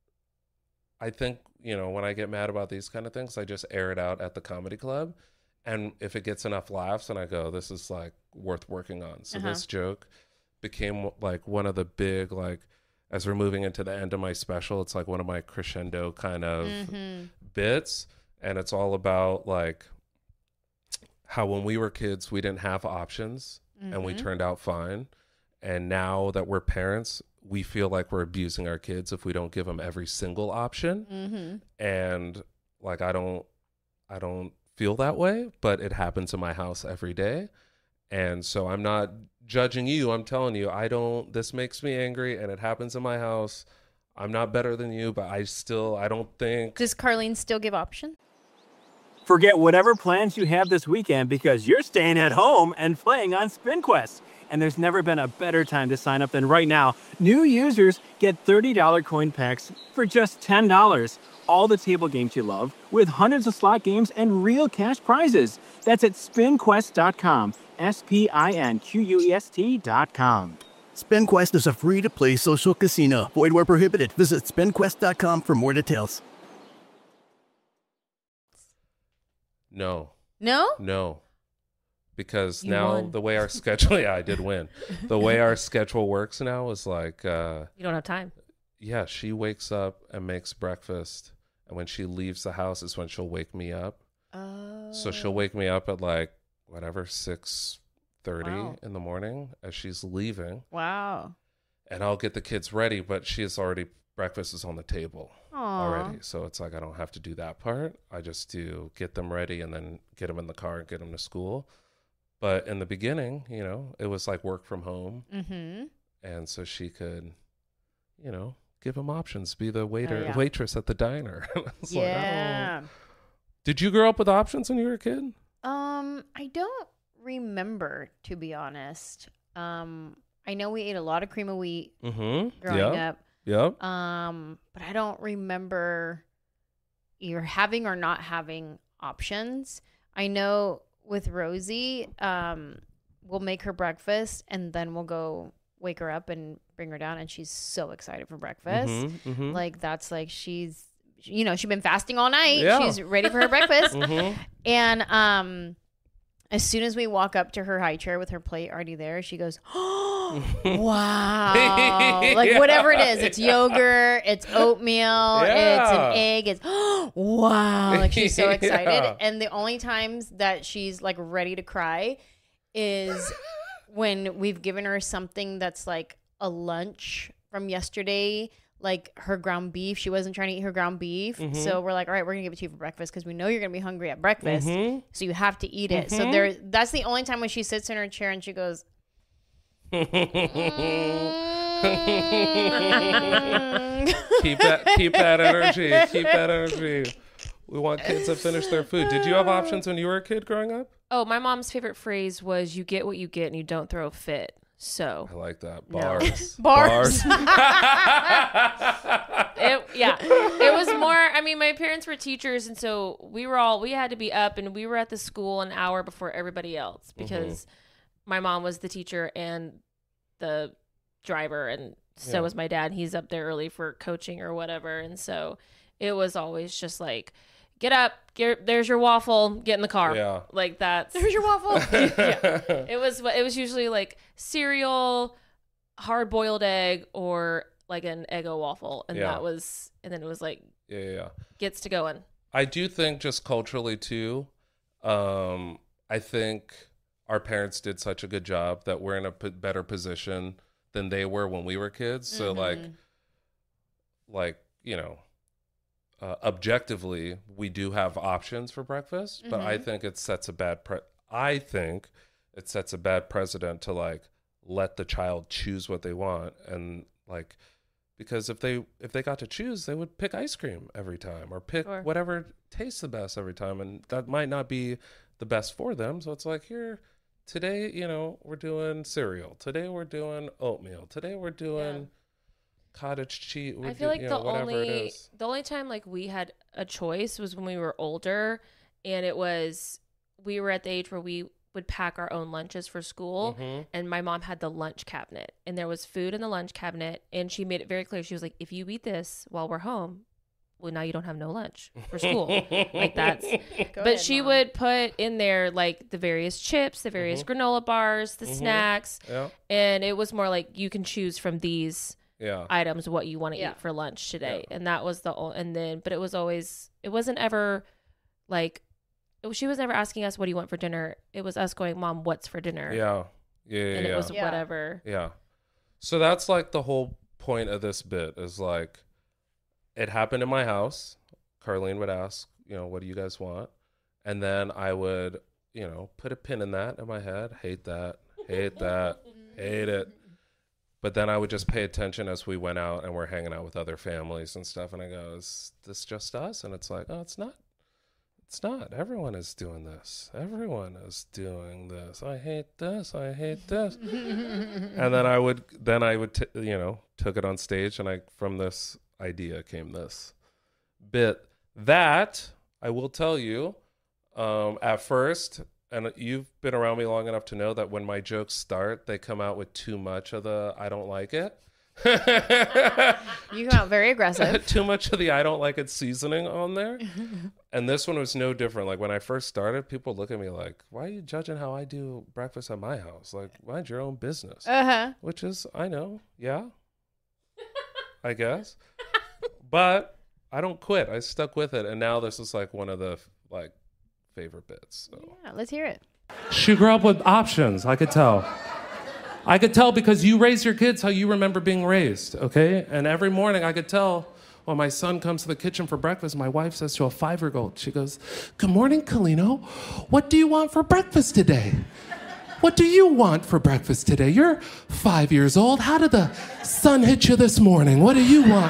I think, you know, when I get mad about these kind of things, I just air it out at the comedy club. And if it gets enough laughs, and I go, this is like worth working on. So Uh-huh. this joke became like one of the big, like, as we're moving into the end of my special, it's like one of my crescendo kind of Mm-hmm. bits. And it's all about like how when we were kids, we didn't have options. And we Mm-hmm. turned out fine. And now that we're parents, we feel like we're abusing our kids if we don't give them every single option. Mm-hmm. And like, I don't, I don't feel that way, but it happens in my house every day. And so I'm not judging you. I'm telling you, I don't, this makes me angry, and it happens in my house. I'm not better than you, but I still, I don't think. Does Carlene still give option? Forget whatever plans you have this weekend because you're staying at home and playing on SpinQuest. And there's never been a better time to sign up than right now. New users get thirty dollars coin packs for just ten dollars. All the table games you love with hundreds of slot games and real cash prizes. That's at spin quest dot com. S P I N Q U E S T dot com. SpinQuest is a free-to-play social casino. Void where prohibited. Visit spin quest dot com for more details. No, No? no. Because You now won. the way our schedule, yeah, I did win. The way our schedule works now is like, uh, You don't have time. yeah, she wakes up and makes breakfast. And when she leaves the house is when she'll wake me up. Oh. So she'll wake me up at like, whatever, six thirty Wow. in the morning as she's leaving. Wow. And I'll get the kids ready, but she is already, breakfast is on the table Aw. already. So it's like, I don't have to do that part. I just do get them ready and then get them in the car and get them to school. But in the beginning, you know, it was like work from home. Mm-hmm. And so she could, you know, give them options, be the waiter, Oh, yeah. waitress at the diner. It's like, I don't- Yeah. Did you grow up with options when you were a kid? Um, I don't remember, to be honest. Um, I know we ate a lot of cream of wheat Mm-hmm. growing yeah. up. Yep. Um, but I don't remember either having or not having options. I know with Rosie, um, we'll make her breakfast and then we'll go wake her up and bring her down, and she's so excited for breakfast. Mm-hmm, mm-hmm. Like that's like she's, you know, she's been fasting all night. Yeah. She's ready for her breakfast. Mm-hmm. And um, as soon as we walk up to her high chair with her plate already there, she goes, "Oh, wow!" Like Yeah, whatever it is, it's yogurt, it's oatmeal, Yeah. it's an egg, it's oh, wow! Like she's so excited. Yeah. And the only times that she's like ready to cry is when we've given her something that's like a lunch from yesterday. Like her ground beef. She wasn't trying to eat her ground beef. Mm-hmm. So we're like, all right, we're going to give it to you for breakfast because we know you're going to be hungry at breakfast. Mm-hmm. So you have to eat it. So Mhm. there, that's the only time when she sits in her chair and she goes, "Mm." keep that keep that energy. Keep that energy. We want kids to finish their food. Did you have options when you were a kid growing up? Oh, my mom's favorite phrase was, "You get what you get, and you don't throw a fit." So, I like that. No. Bars. Bars. it, yeah, it was more. I mean, my parents were teachers, and so we were all we had to be up, and we were at the school an hour before everybody else because Mm-hmm. my mom was the teacher and the driver, and so Yeah. was my dad. He's up there early for coaching or whatever, and so it was always just like, get up, get, there's your waffle, get in the car. Yeah. Like that's There's your waffle. it was it was usually like cereal, hard boiled egg, or like an Eggo waffle, and Yeah. that was and then it was like Yeah, yeah, yeah. gets to going. I do think just culturally too, um, I think our parents did such a good job that we're in a p- better position than they were when we were kids. So like, like, you know, uh, objectively, we do have options for breakfast, but I think it sets a bad pre- I think it sets a bad precedent to like let the child choose what they want, and like, because if they if they got to choose, they would pick ice cream every time or pick Sure. whatever tastes the best every time, and that might not be the best for them. So it's like, here today, you know, we're doing cereal. Today we're doing oatmeal. Today we're doing Yeah. cottage cheese. I feel like you the know, whatever it only is. the only time like we had a choice was when we were older, and it was we were at the age where we would pack our own lunches for school, Mhm. and my mom had the lunch cabinet, and there was food in the lunch cabinet, and she made it very clear. She was like, if you eat this while we're home, well, now you don't have no lunch for school. Like that's Go but ahead, she Mom. would put in there like the various chips, the various Mm-hmm. granola bars, the snacks, Yeah, and it was more like you can choose from these yeah. items what you want to Yeah. eat for lunch today. And that was the o- and then but it was always it wasn't ever like it was, she was never asking us, what do you want for dinner? It was us going, Mom, what's for dinner? Yeah, yeah, yeah. And it yeah. was Yeah. whatever. Yeah. So that's like the whole point of this bit is like, it happened in my house. Carlene would ask, you know, what do you guys want? And then I would, you know, put a pin in that in my head. Hate that. Hate that. Hate it. But then I would just pay attention as we went out and we're hanging out with other families and stuff. And I go, is this just us? And it's like, oh, it's not. It's not. Everyone is doing this. Everyone is doing this. I hate this. I hate this. And then I would, then I would, t- you know, took it on stage, and I, from this idea came this bit that I will tell you, um, at first, and you've been around me long enough to know that when my jokes start, they come out with too much of the I don't like it. You come out very aggressive. Too much of the I don't like it seasoning on there. And this one was no different. Like when I first started, people look at me like, why are you judging how I do breakfast at my house? Like, mind your own business. Uh huh. Which is, I know, yeah, I guess. But I don't quit. I stuck with it. And now this is like one of the like favorite bits. So. Yeah, let's hear it. She grew up with options. I could tell. I could tell because you raise your kids how you remember being raised, okay? And every morning I could tell when my son comes to the kitchen for breakfast, my wife says to a five-year-old, she goes, "Good morning, Kalino. What do you want for breakfast today? What do you want for breakfast today? You're five years old. How did the sun hit you this morning? What do you want?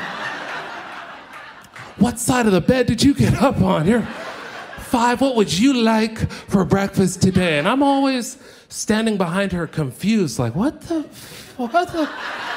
What side of the bed did you get up on? You're five. What would you like for breakfast today?" And I'm always standing behind her confused, like, what the, what the?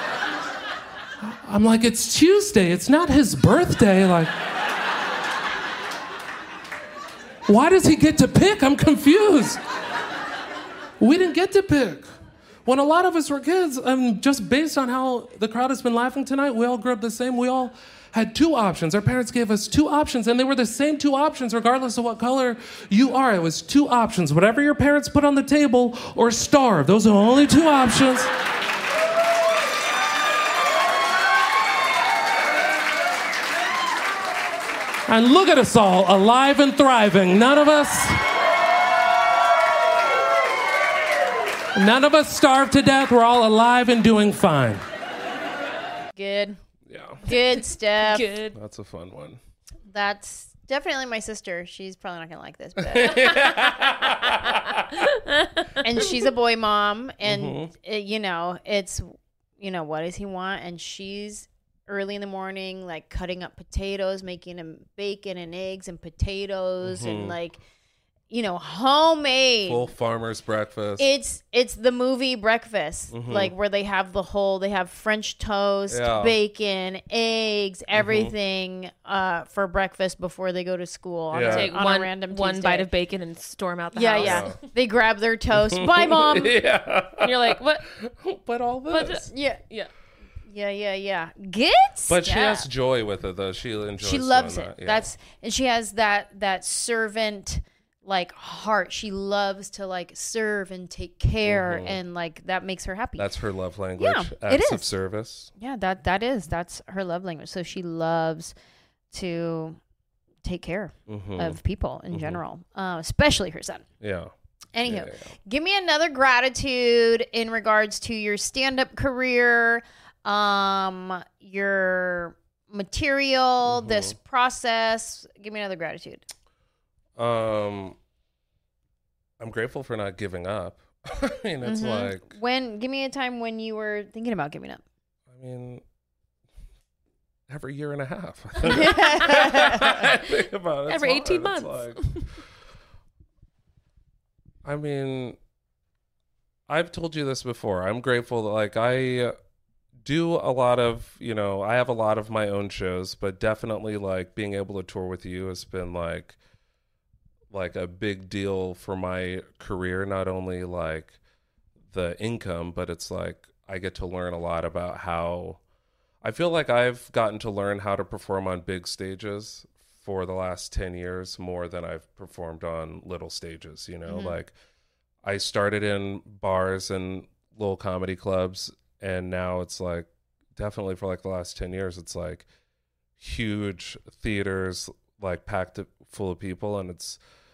I'm like, it's Tuesday. It's not his birthday. Like, Why does he get to pick? I'm confused. We didn't get to pick. When a lot of us were kids, um, just based on how the crowd has been laughing tonight, we all grew up the same. We all had two options. Our parents gave us two options, and they were the same two options regardless of what color you are. It was two options. Whatever your parents put on the table or starve. Those are the only two options. And look at us all, alive and thriving. None of us, none of us starved to death. We're all alive and doing fine. Good. Yeah. Good stuff. Good. That's a fun one. That's definitely my sister. She's probably not gonna like this, but and she's a boy mom, and Mhm. it, you know, it's you know, what does he want? And she's early in the morning, like cutting up potatoes, making him bacon and eggs and potatoes, Mhm. and like, you know, homemade. Full farmer's breakfast. It's it's the movie Breakfast, Mhm. like where they have the whole they have French toast, Yeah. bacon, eggs, everything uh, for breakfast before they go to school on, Yeah. a, Take on one, a random one Tuesday. bite of bacon and storm out the yeah, house. yeah, They grab their toast. Bye, mom. yeah. And you're like, what? But all But- this. Yeah, Yeah. yeah, yeah, yeah. Good. But she stuff. has joy with it, though. She enjoys She loves doing it. that. Yeah. That's and she has that that servant like heart. She loves to like serve and take care, Mhm. and like that makes her happy. That's her love language. Yeah, Acts it of is. service. Yeah, that that is that's her love language. So she loves to take care Mhm. of people in Mhm. general, uh, especially her son. Yeah. Anywho, Yeah, yeah. give me another gratitude in regards to your stand-up career, um, your material, this Mhm. process. Give me another gratitude. Um, I'm grateful for not giving up. I mean, it's Mhm. like, When give me a time when you were thinking about giving up. I mean, every year and a half. I think about it. It's Every eighteen hard. It's months. like- I mean, I've told you this before. I'm grateful that, like, I do a lot of, you know, I have a lot of my own shows, but definitely, like, being able to tour with you has been, like, like a big deal for my career. Not only, like, the income, but it's like I get to learn a lot about how I feel like I've gotten to learn how to perform on big stages for the last ten years more than I've performed on little stages, you know, Mhm. like I started in bars and little comedy clubs, and now it's like definitely for like the last ten years, it's like huge theaters, like packed full of people. And it's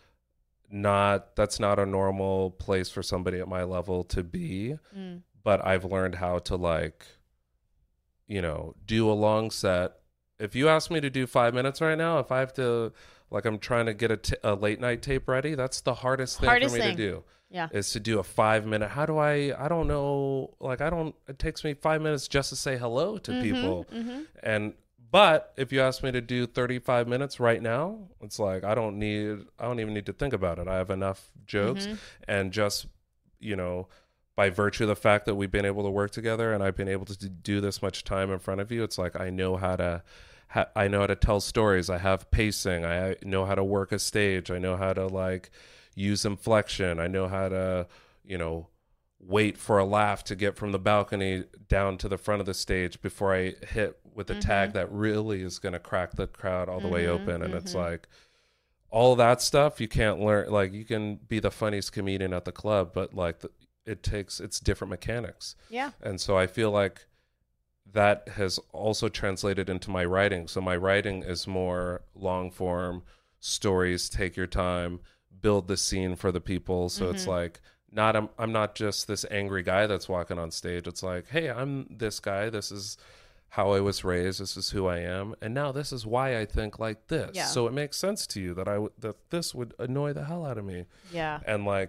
not, that's not a normal place for somebody at my level to be. Mm. But I've learned how to, like, you know, do a long set. If you ask me to do five minutes right now, if I have to, like, I'm trying to get a, t- a late night tape ready, that's the hardest thing Hardest for me thing. to do. Yeah. Is to do a five minute. How do I, I don't know, like, I don't, it takes me five minutes just to say hello to people. Mm-hmm. And, but if you ask me to do thirty-five minutes right now, it's like, I don't need, I don't even need to think about it. I have enough jokes. Mhm. And just, you know, by virtue of the fact that we've been able to work together and I've been able to do this much time in front of you, it's like I know how to ha- I know how to tell stories. I have pacing. I know how to work a stage. I know how to, like, use inflection. I know how to, you know, wait for a laugh to get from the balcony down to the front of the stage before I hit with a Mhm. tag that really is going to crack the crowd all the way Mhm, open. And it's mhm. like, all that stuff you can't learn. Like, you can be the funniest comedian at the club, but, like, the, it takes, it's different mechanics. Yeah. And so I feel like that has also translated into my writing. So my writing is more long form stories, take your time, build the scene for the people. So it's Mhm. like, not, I'm, I'm not just this angry guy that's walking on stage. It's like, hey, I'm this guy. This is how I was raised. This is who I am. And now this is why I think like this. Yeah. So it makes sense to you that I w- that this would annoy the hell out of me. Yeah. And, like,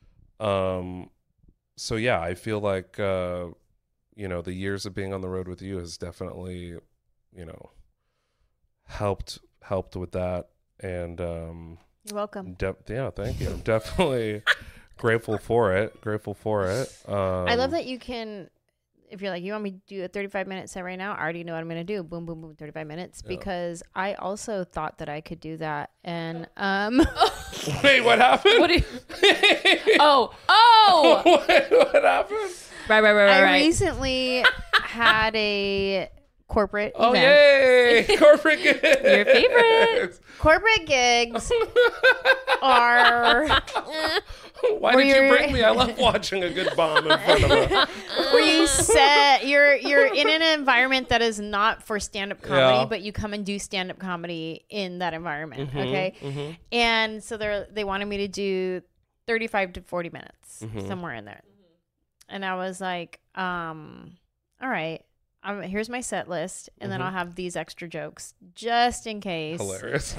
um, so yeah, I feel like, uh, you know, the years of being on the road with you has definitely, you know, helped, helped with that. And, um, You're welcome. de- yeah, thank you. I'm definitely grateful for it. Grateful for it. Um, I love that you can, if you're like, you want me to do a thirty-five minute set right now? I already know what I'm going to do. Boom, boom, boom, thirty-five minutes. Yeah. Because I also thought that I could do that. And, um, Wait, what happened? What do you? Oh, oh! what, what happened? Right, right, right, right. I right. recently had a corporate Oh, event. yay! Corporate gigs. Your favorite. Corporate gigs are Why Were did you you- bring me? I love watching a good bomb in front of a... where you set you're you're in an environment that is not for stand-up comedy, Yeah. but you come and do stand-up comedy in that environment. Mm-hmm, Okay. And so they they wanted me to do thirty-five to forty minutes, Mm-hmm. somewhere in there. And I was like, um, all right. Um, here's my set list, and then I'll have these extra jokes just in case. Hilarious.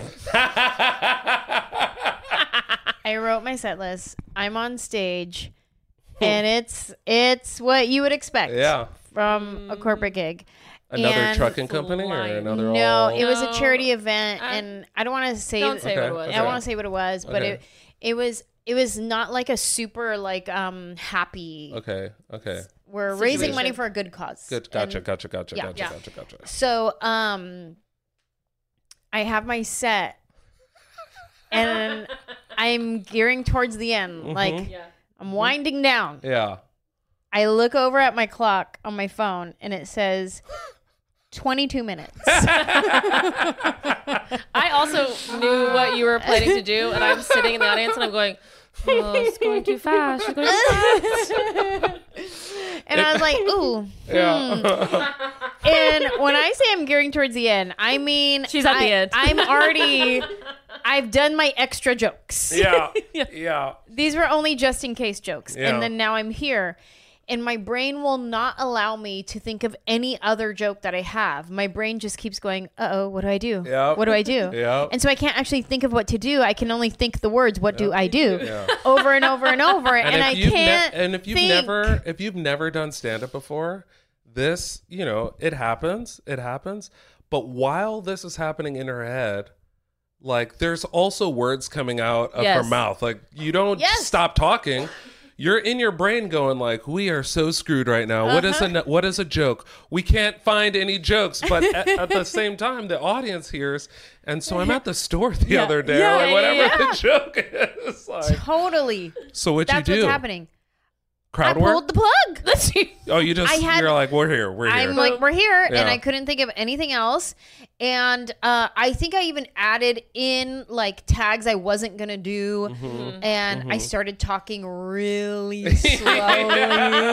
I wrote my set list. I'm on stage, and it's it's what you would expect Yeah. from a corporate gig. Another And- trucking company or Flying. another No, all... it was a No. charity event, Uh, and I don't want to say. Don't say Okay, what it was. okay. I don't want to say what it was, but Okay. it it was it was not like a super like um happy. Okay, okay. We're raising Situation. money for a good cause. Good. Gotcha, And gotcha, gotcha, yeah. gotcha, Yeah. gotcha, gotcha. So um, I have my set, and I'm gearing towards the end. Mm-hmm. Like Yeah. I'm winding down. Yeah. I look over at my clock on my phone, and it says twenty-two minutes. I also knew what you were planning to do, and I'm sitting in the audience, and I'm going, "Oh, it's going too fast. It's going too fast." And I was like, ooh. Yeah. And when I say I'm gearing towards the end, I mean She's at I, the end. I'm already I've done my extra jokes. yeah. Yeah. These were only just in case jokes. Yeah. And then now I'm here. And my brain will not allow me to think of any other joke that I have. My brain just keeps going, uh-oh, what do I do? Yep. What do I do? Yep. And so I can't actually think of what to do. I can only think the words, what do I do? Yeah. Over and over and over. And, if I you've ne- can't and if you've think. never if you've never done stand up before, this, you know, it happens. It happens. But while this is happening in her head, like there's also words coming out of her Yes. mouth. Like you don't Yes. stop talking. You're in your brain going like, we are so screwed right now. What is Uh-huh. a what is a joke? We can't find any jokes, but at, at the same time, the audience hears. And so I'm at the store the other day, Yeah, or like yeah, whatever yeah. the joke is. Like, Totally. so what That's you do? what's happening. Crowd I work? pulled the plug. Let's see. Oh, you just I had- you're like, we're here, we're here. I'm like, we're here, Yeah. and I couldn't think of anything else. And uh, I think I even added in like tags I wasn't gonna do, Mm-hmm. and I started talking really slowly.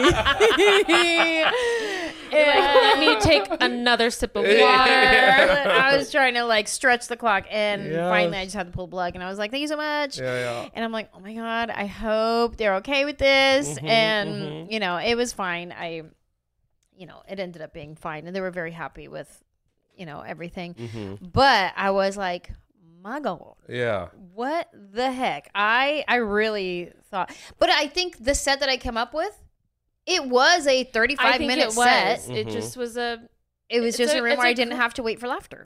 Let me take another sip of water. I was trying to like stretch the clock, and Yes. finally I just had to pull the plug, and I was like, "Thank you so much." yeah, yeah. And I'm like, "Oh my god, I hope they're okay with this." and you know, it was fine. I, you know, it ended up being fine, and they were very happy with, you know, everything. But I was like, "My God, Yeah. what the heck?" I I really thought, but I think the set that I came up with, it was a I thirty-five think minute it was. set. It just was a. It was It's just a- a, room it's where a I didn't cr- have to wait for laughter.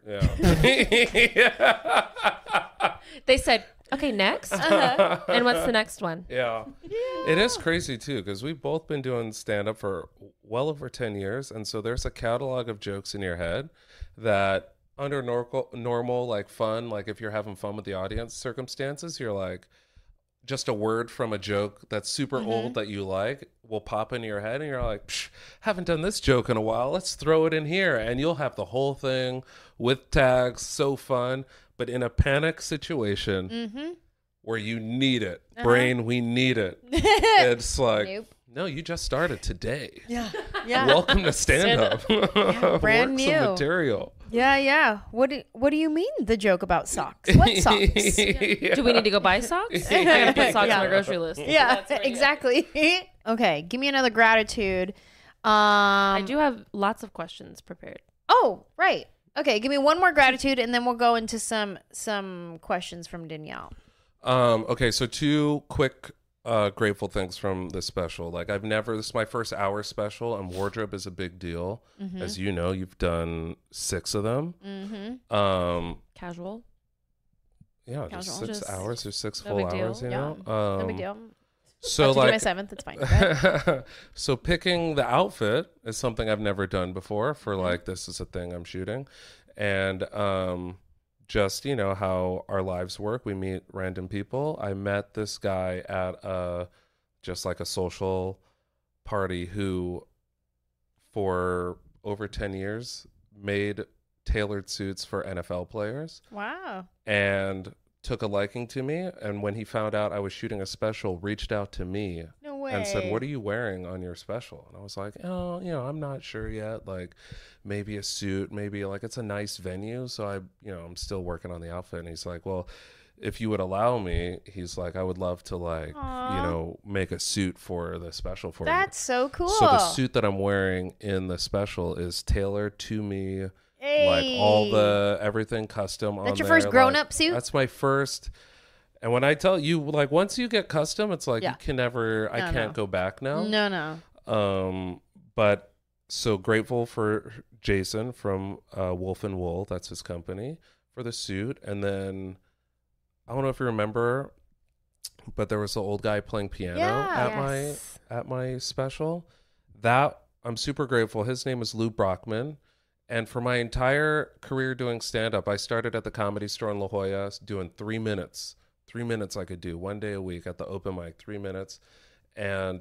Yeah. They said, "Okay, next." Uh-huh. And what's the next one? yeah. It is crazy too, because we've both been doing stand up for well over ten years. And so there's a catalog of jokes in your head that under normal, normal, like fun, like if you're having fun with the audience circumstances, you're like, just a word from a joke that's super old that you like will pop into your head, and you're like, Psh, haven't done this joke in a while. Let's throw it in here. And you'll have the whole thing with tags. So fun. But in a panic situation where you need it, brain, we need it. It's like, Nope. no, you just started today. Yeah, yeah, Welcome to stand up. brand Works new. of material. yeah, yeah. What do, what do you mean the joke about socks? What socks? Yeah. Do we need to go buy socks? I gotta put socks Yeah. on my grocery list. Yeah, That's right. exactly. Okay, give me another gratitude. Um, I do have lots of questions prepared. Oh, right. Okay, give me one more gratitude, and then we'll go into some some questions from Danielle. Um, okay, so two quick uh, grateful things from this special. Like I've never, this is my first hour special, and wardrobe is a big deal. Mm-hmm. As you know, you've done six of them. Mm-hmm. Um, Casual. yeah, Casual. just six Just hours or six no full big deal. hours, you Yeah. know? Um, No big deal. So Have to do my like, seventh. It's fine. Go ahead. so picking the outfit is something I've never done before Mm-hmm. for like, this is a thing I'm shooting. And um, just, you know, how our lives work. We meet random people. I met this guy at a, just like a social party who for over ten years made tailored suits for N F L players. Wow. And took a liking to me. And when he found out I was shooting a special, reached out to me No way. and said, what are you wearing on your special? And I was like, oh, you know, I'm not sure yet. Like maybe a suit, maybe like it's a nice venue. So I, you know, I'm still working on the outfit. And he's like, well, if you would allow me, he's like, I would love to like, Aww. you know, make a suit for the special for That's so cool. you. So the suit that I'm wearing in the special is tailored to me. Hey. Like all the everything custom on That's your there. first grown Like, up suit? That's my first. And when I tell you, like once you get custom, it's like Yeah. you can never. I No, can't no. go back now. No, no. Um, but so grateful for Jason from uh, Wolf and Wool. That's his company for the suit. And then I don't know if you remember, but there was an old guy playing piano Yeah. at Yes. my at my special. That I'm super grateful. His name is Lou Brockman. And for my entire career doing stand-up, I started at the Comedy Store in La Jolla doing three minutes. Three minutes I could do one day a week at the open mic, three minutes. And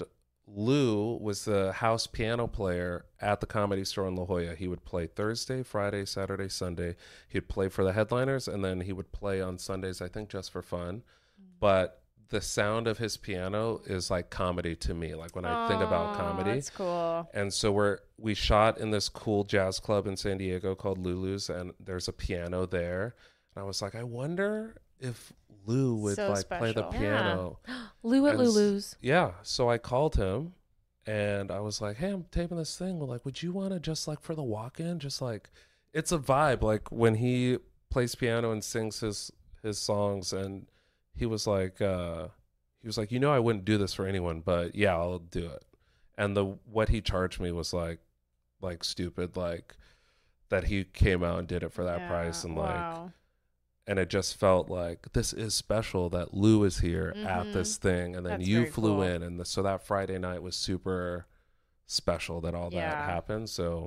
Lou was the house piano player at the Comedy Store in La Jolla. He would play Thursday, Friday, Saturday, Sunday. He'd play for the headliners, and then he would play on Sundays, I think just for fun. But the sound of his piano is like comedy to me, like when I think about Aw, comedy. That's cool. And so we're we shot in this cool jazz club in San Diego called Lulu's, and there's a piano there. And I was like, I wonder if Lou would So like play the special. piano. Lou at And s- Lulu's. Yeah. So I called him and I was like, hey, I'm taping this thing. Well, like, would you want to just like for the walk-in, just like it's a vibe. Like when he plays piano and sings his his songs, and he was like, uh, he was like, you know, I wouldn't do this for anyone, but yeah, I'll do it. And the what he charged me was like, like stupid, like that he came out and did it for that Yeah, price, and like, wow. and it just felt like this is special that Lou is here at Mhm. this thing, and then That's you very flew cool. in, and the, so that Friday night was super special that all Yeah. that happened. So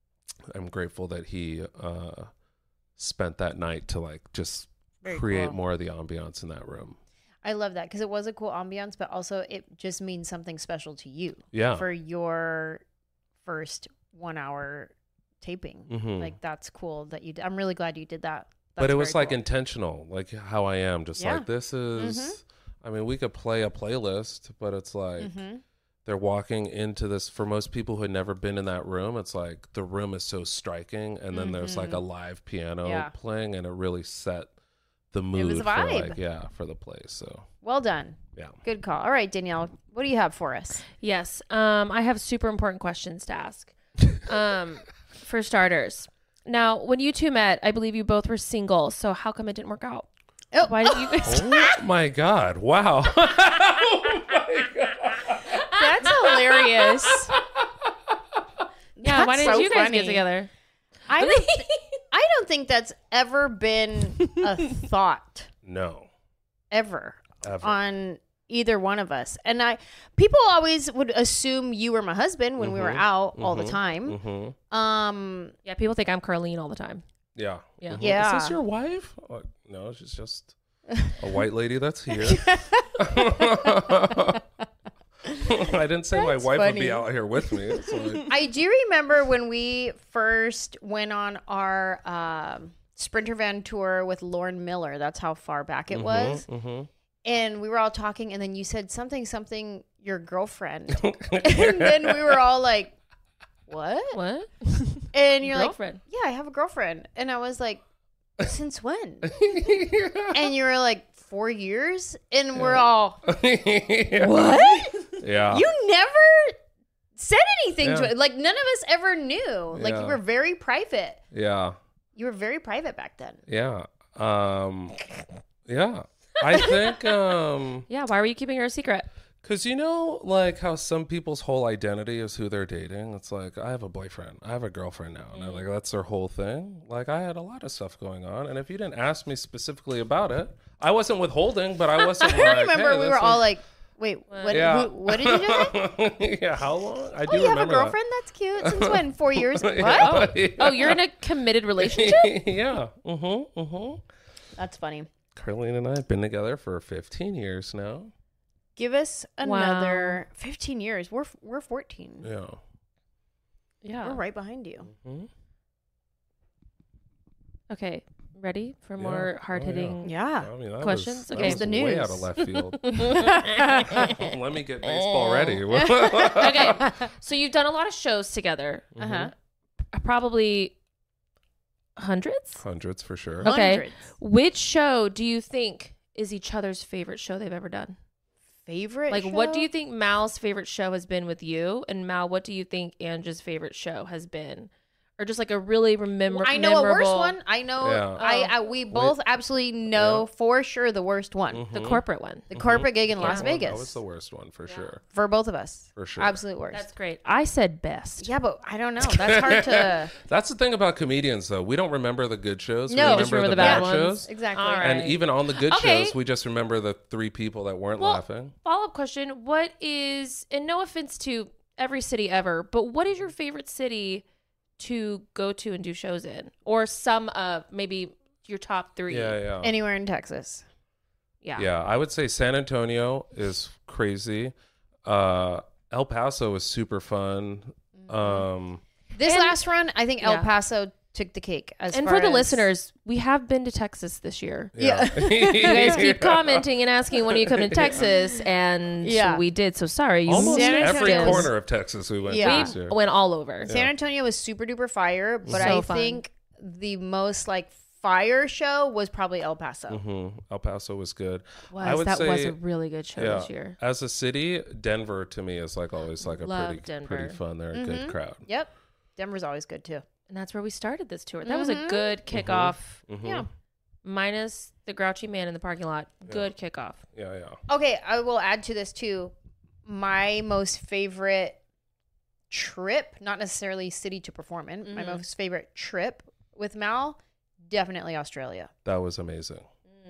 I'm grateful that he uh, spent that night to like just Very create cool. more of the ambiance in that room. I love that because it was a cool ambiance, but also it just means something special to you Yeah. for your first one hour taping. Mhm. Like that's cool that you. Did. I'm really glad you did that. but That's it was very like cool. intentional, like how I am, just Yeah. like this is. Mhm. I mean, we could play a playlist, but it's like Mhm. they're walking into this. For most people who had never been in that room, it's like the room is so striking, and then there's like a live piano Yeah. playing, and it really set the mood was a for vibe. like yeah for the place. So Well done. yeah. Good call. All right, Danielle, what do you have for us? Yes. Um, I have super important questions to ask. Um, for starters, now when you two met, I believe you both were single. So how come it didn't work out? Oh, Why didn't you guys? Oh my God! Wow. that's hilarious. Yeah. Why That's didn't so you guys funny. get together? I don't. thi- I don't think that's ever been a thought No. ever Ever. on either one of us. And I, people always would assume you were my husband when we were Mhm. out all the Mhm. time. Mm-hmm. Um, Yeah. People think I'm Carlene all the time. Yeah. Yeah. Mhm. Yeah. Is this your wife? Like, no, she's just a white lady that's here. I didn't say my That's wife would funny. be out here with me. It's like, I do remember when we first went on our um, Sprinter van tour with Lauren Miller. That's how far back it was. mhm. And we were all talking, and then you said something, something, your girlfriend. And then we were all like, what? What? And you're Girlfriend. like, yeah, I have a girlfriend. And I was like, since when? And you were like, four years? And we're all, what? Yeah. You never said anything to Yeah. it. Like, none of us ever knew. Like, Yeah. you were very private. Yeah. You were very private back then. Yeah. Um, yeah. I think, um, Yeah. Why were you keeping her a secret? cause you know, like how some people's whole identity is who they're dating. It's like, I have a boyfriend, I have a girlfriend now. And they're like, that's their whole thing. Like I had a lot of stuff going on. And if you didn't ask me specifically about it, I wasn't withholding, but I wasn't I like, remember hey, we this were all is- like, Wait, What? what, Yeah. who, what did you just say? Yeah, how long? I Oh, do you have a remember girlfriend? That's cute. Since when? Four years? What? that. Yeah. Oh, you're in a committed relationship? Yeah. Mm-hmm. Mm-hmm. That's funny. Carlene and I have been together for fifteen years now. Give us Wow. another fifteen years. We're we're fourteen. Yeah. Yeah. We're right behind you. Mm-hmm. Okay. Ready for Yeah. more Oh, yeah. hard hitting? Yeah. I mean, that Questions? Was, that Okay. was The way news. out of left field. Let me get baseball ready. Okay. So you've done a lot of shows together. Uh huh. Probably hundreds? Hundreds for sure. Okay. Hundreds. Which show do you think is each other's favorite show they've ever done? Favorite? Like, what do show? you think Mal's favorite show has been with you? And Mal, what do you think Angie's favorite show has been? Or just like a really remember. I know memorable, a worse one. I know. Yeah. I, Oh. I we both absolutely know Yeah. for sure the worst one. The Mhm. corporate one. The corporate gig in Yeah. Las That one- Vegas. That was the worst one for sure. For both of us. For sure. Absolute worst. That's great. I said best. Yeah, but I don't know. That's hard to. That's the thing about comedians, though. We don't remember the good shows. We No. remember, Just remember the, the bad bad ones. shows. Exactly. All right. And even on the good Okay. shows, we just remember the three people that weren't Well, laughing. Follow up question. What is, and no offense to every city ever, but what is your favorite city to go to and do shows in? Or some of maybe your top three? Yeah, yeah. Anywhere in Texas. Yeah. Yeah, I would say San Antonio is crazy. Uh, El Paso is super fun. Um, This And- last run, I think El Yeah. Paso took the cake. As And far for the as- listeners, we have been to Texas this year. yeah. You guys keep commenting and asking when you come to Texas, and Yeah. we did. So sorry, you Almost San every Antonio's- corner of Texas we went Yeah. to this year. we went all over. San Antonio was super duper fire, but So I fun. think the most like fire show was probably El Paso. hmm El Paso was good. Was, I would that was say- a really good show Yeah. this year. As a city, Denver to me is like always like a Love pretty Denver. pretty fun. They're a good crowd. Yep. Denver's always good too. And that's where we started this tour. That was a Mhm. good kickoff, Mhm. Yeah. minus the grouchy man in the parking lot. Good kickoff. Yeah, yeah. Okay, I will add to this too. My most favorite trip, not necessarily city to perform in, my Mhm. most favorite trip with Mal, definitely Australia. That was amazing.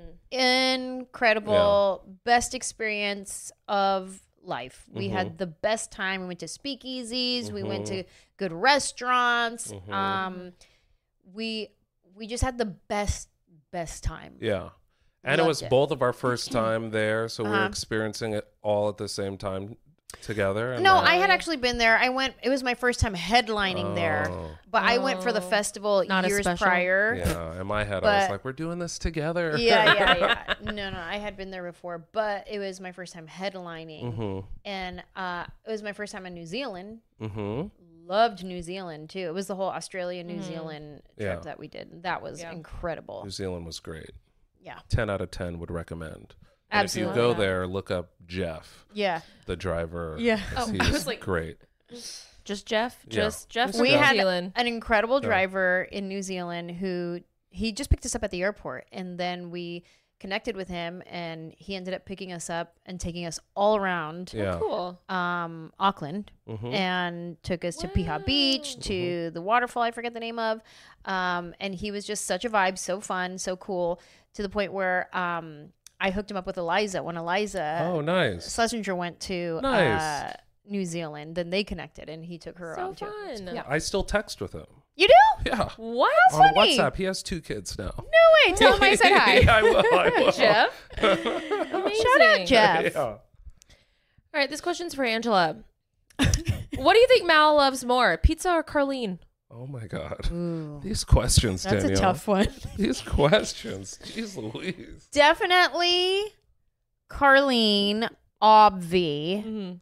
Incredible, best experience of life. We Mhm. had the best time. We went to speakeasies. We went Mhm. to good restaurants. Mhm. Um, we we just had the best best time. Yeah. And it Loved was it. both of our first time there, so we were Uh-huh. experiencing it all at the same time together. and No, then- I had actually been there. I went. It was my first time headlining there, Oh. but I went for the Oh, festival not as years special. prior. Yeah, in my head, I was But- like, "We're doing this together." yeah, yeah, yeah. No, no, I had been there before, but it was my first time headlining, Mhm. and uh, it was my first time in New Zealand. Mhm. Loved New Zealand too. It was the whole Australia New Zealand trip Yeah. that we did. That was Yeah. incredible. New Zealand was great. Yeah, ten out of ten would recommend. And absolutely. if you go Yeah. there, look up Jeff, Yeah, the driver. Yeah. 'cause Oh, I he's was like- great. Just Jeff? Yeah. Just Jeff Just from We New had- Zealand. an incredible Yeah. driver in New Zealand who he just picked us up at the airport, and then we connected with him, and he ended up picking us up and taking us all around Yeah. Cool. um, Auckland, Mhm. and took us to Piha Beach, to the waterfall I forget the name of, um, and he was just such a vibe, so fun, so cool, to the point where um, I hooked him up with Eliza when Eliza Oh, nice. Schlesinger went to Nice. uh, New Zealand. Then they connected, and he took her So around too. fun. Yeah. I still text with him. You do? Yeah. What? On funny. WhatsApp. He has two kids now. No way. Tell him I said hi. Yeah, I will. I will. Jeff? Amazing. Shout out, Jeff. Yeah. All right, this question's for Angela. What do you think Mal loves more, pizza or Carlene? Oh my God. Ooh. These questions, That's Danielle. a tough one. These questions. Jeez Louise. Definitely Carlene, obvi, Mm-hmm.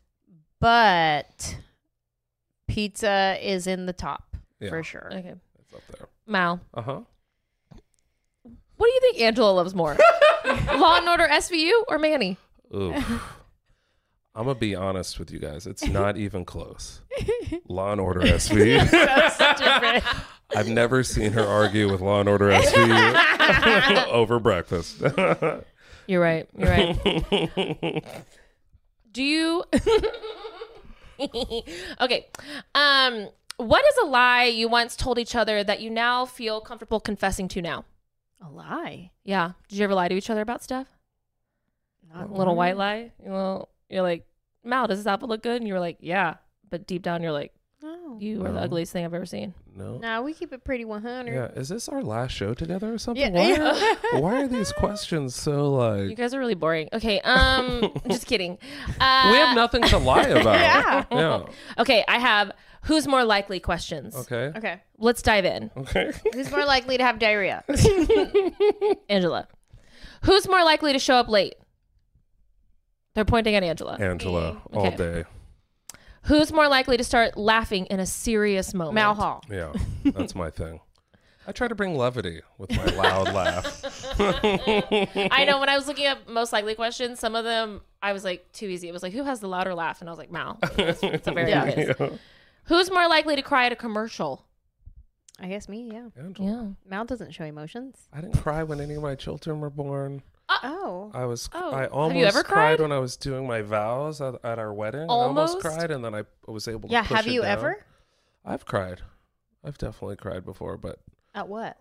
but pizza is in the top Yeah. for sure. Okay. It's up there. Mal, Uh huh. what do you think Angela loves more? Law and Order S V U or Manny? Ooh. I'm gonna be honest with you guys. It's not even close. Law and Order S V U. I've never seen her argue with Law and Order S V U over breakfast. You're right. You're right. Do you? Okay. Um, what is a lie you once told each other that you now feel comfortable confessing to now? A lie. Yeah. Did you ever lie to each other about stuff? Not A little white lie? A little You're like, Mal, does this outfit look good? And you were like, yeah. But deep down, you're like, No. you are the No. ugliest thing I've ever seen. No. Nah, we keep it pretty one hundred. Yeah, is this our last show together or something? Yeah. Why, are, why are these questions so You like? guys are really boring. Okay, um, just kidding. Uh, We have nothing to lie about. Yeah. Yeah. Okay, I have who's more likely questions. Okay. Okay. Let's dive in. Okay. Who's more likely to have diarrhea? Angela. Who's more likely to show up late? They're pointing at Angela. Angela, all Okay. day. Who's more likely to start laughing in a serious moment? Mal Hall. Yeah, that's my thing. I try to bring levity with my loud laugh. I know when I was looking up most likely questions, some of them I was like too easy. It was like, who has the louder laugh? And I was like, Mal. It's, it's a very Yeah. obvious. Yeah. Who's more likely to cry at a commercial? I guess me, yeah. Angela. Yeah. Mal doesn't show emotions. I didn't cry when any of my children were born. Oh. I was. Oh, I have you almost ever cried? cried? when I was doing my vows at, at our wedding. Almost? I almost cried, and then I was able to. Yeah, push have it you down. ever? I've cried. I've definitely cried before, but At what?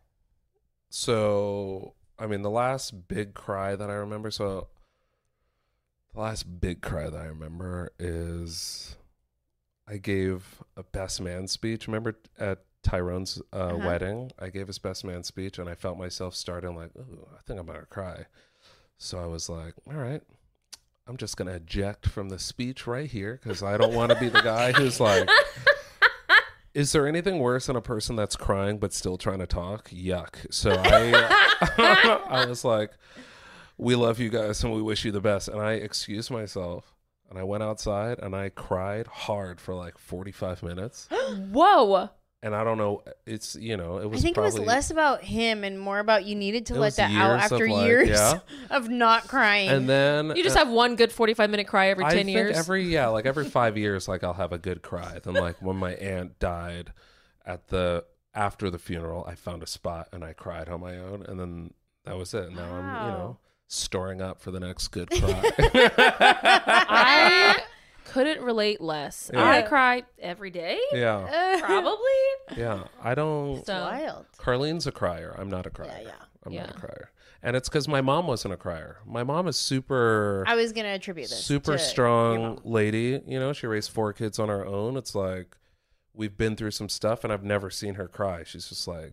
so I mean, the last big cry that I remember. So the last big cry that I remember is I gave a best man speech. Remember at Tyrone's uh, Uh-huh. wedding, I gave his best man speech, and I felt myself starting like, "Ooh, I think I'm gonna cry." So I was like, "All right, I'm just gonna eject from the speech right here because I don't want to be the guy who's like." Is there anything worse than a person that's crying but still trying to talk? Yuck. So I, I was like, "We love you guys and we wish you the best." And I excused myself and I went outside and I cried hard for like forty-five minutes. Whoa. And I don't know, it's, you know, it I was think probably, it was less about him and more about you needed to It let was that out years of, after like, years yeah. of not crying. And then You just uh, have one good forty-five minute cry every I ten think years. every, yeah, like every five years, like I'll have a good cry. Then like when my aunt died at the, after the funeral, I found a spot and I cried on my own. And then that was it. Now I'm, you Wow. know, storing up for the next good cry. I couldn't relate less. Yeah. I cry every day, yeah. probably. Yeah. I don't, So Wild. Carlene's a crier. I'm not a crier. Yeah, yeah. I'm Yeah. not a crier. And it's because my mom wasn't a crier. My mom is super, I was gonna attribute this. super to your strong mom. lady. You know, she raised four kids on her own. It's like, we've been through some stuff and I've never seen her cry. She's just like,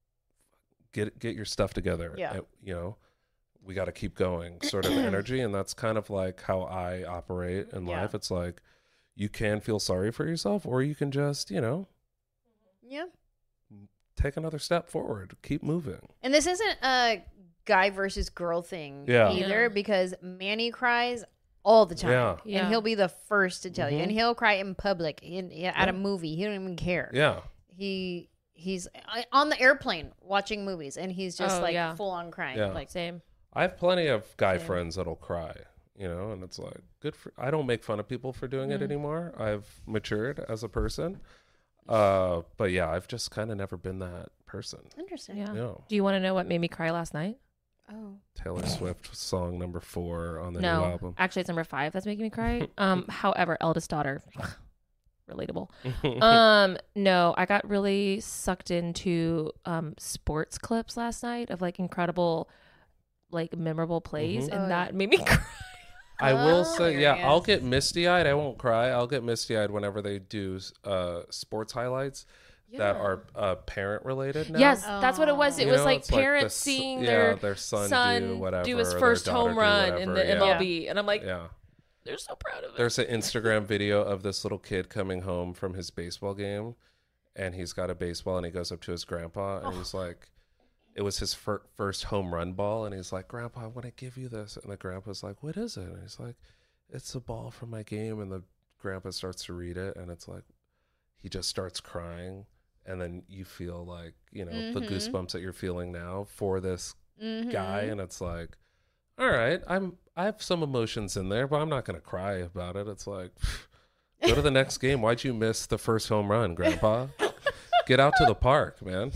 get get your stuff together. Yeah. And, you know, we got to keep going sort of energy. And that's kind of like how I operate in Yeah. life. It's like, you can feel sorry for yourself or you can just, you know, Yeah. take another step forward, keep moving. And this isn't a guy versus girl thing Yeah. either, Yeah. because Manny cries all the time. Yeah. Yeah. And he'll be the first to tell you. Mhm. And he'll cry in public, in, yeah, at a Yeah. movie. He don't even care. Yeah. He he's uh, on the airplane watching movies, and he's just Oh, like yeah. full on crying. Yeah. Like, Same. I have plenty of guy Same. friends that'll cry, you know, and it's like good for. I don't make fun of people for doing it Mm-hmm. anymore. I've matured as a person, uh, but yeah, I've just kind of never been that person. interesting. Yeah. No, Do you want to know what made me cry last night? Oh. Taylor Swift song number four on the new No, album. actually, it's number five that's making me cry. Um, however, eldest daughter, relatable. um, no, I got really sucked into um sports clips last night of like incredible, like memorable plays, Mhm. and Oh, that made me cry. I will Oh, say, yeah, I'll hilarious. get misty eyed. I won't cry. I'll get misty eyed whenever they do uh, sports highlights that Yeah. are uh, parent related. Now. Yes, that's what it was. It You was know, like it's like the parents s- seeing yeah, their, their son, son do whatever, do his or their first daughter home do run in whatever, the yeah. M L B, and I'm like, Yeah. they're so proud of it. There's an Instagram video of this little kid coming home from his baseball game, and he's got a baseball, and he goes up to his grandpa, and he's like, it was his fir- first home run ball, and he's like, "Grandpa, I want to give you this," and the grandpa's like, "What is it?" And he's like, "It's a ball from my game," and the grandpa starts to read it, and it's like, he just starts crying, and then you feel like, you know, the Mhm. goosebumps that you're feeling now for this Mhm. guy, and it's like, all right, I'm I have some emotions in there, but I'm not gonna cry about it. It's like, go to the next game. Why'd you miss the first home run, Grandpa? Get out to the park, man.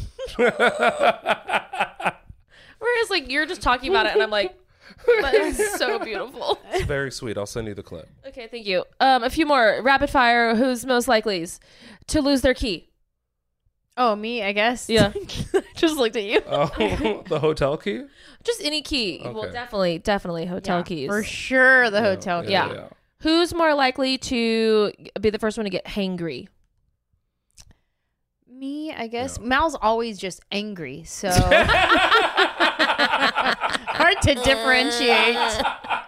Whereas like you're just talking about it, and I'm like, that is so beautiful. It's very sweet. I'll send you the clip. Okay, thank you. Um, a few more rapid fire. Who's most likely to lose their key? Oh, me, I guess. Yeah, just looked at you. Oh, the hotel key? Just any key. Well, Okay. definitely, definitely hotel Yeah, keys. for sure. The Yeah, hotel. Yeah. key. Who's more likely to be the first one to get hangry? Me, I guess. Yeah. Mal's always just angry, so hard to differentiate.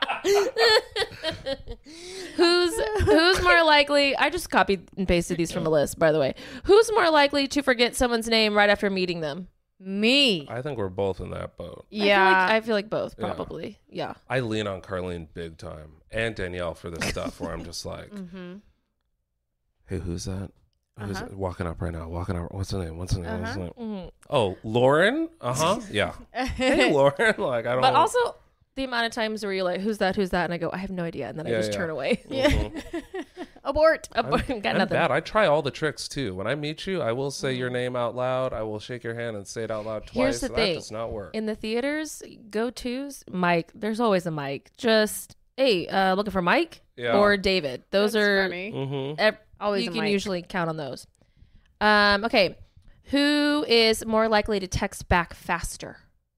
who's who's more likely? I just copied and pasted these from a list, by the way. Who's more likely to forget someone's name right after meeting them? Me. I think we're both in that boat. Yeah. I feel like, I feel like both, Yeah. probably. Yeah. I lean on Carlene big time and Danielle for this stuff where I'm just like, mm-hmm. hey, who's that? Who's Uh-huh. walking up right now? Walking up. What's her name? What's her name? What's her Uh-huh. name? Mhm. Oh, Lauren? Uh huh. Yeah. Hey, Lauren. Like, I don't But also the amount of times where you're like, "Who's that? Who's that?" and I go, "I have no idea," and then I Yeah, just yeah. turn away. Mhm. Abort. Got I'm nothing. bad. I try all the tricks too. When I meet you, I will say your name out loud. I will shake your hand and say it out loud twice. Here's the that thing. does not work. In the theaters, go-tos, Mike. There's always a Mike. Just, hey, uh, looking for Mike Yeah. or David. Those That's are funny. Mm-hmm. ev- Always you a can Mike. usually count on those. Um, okay, who is more likely to text back faster?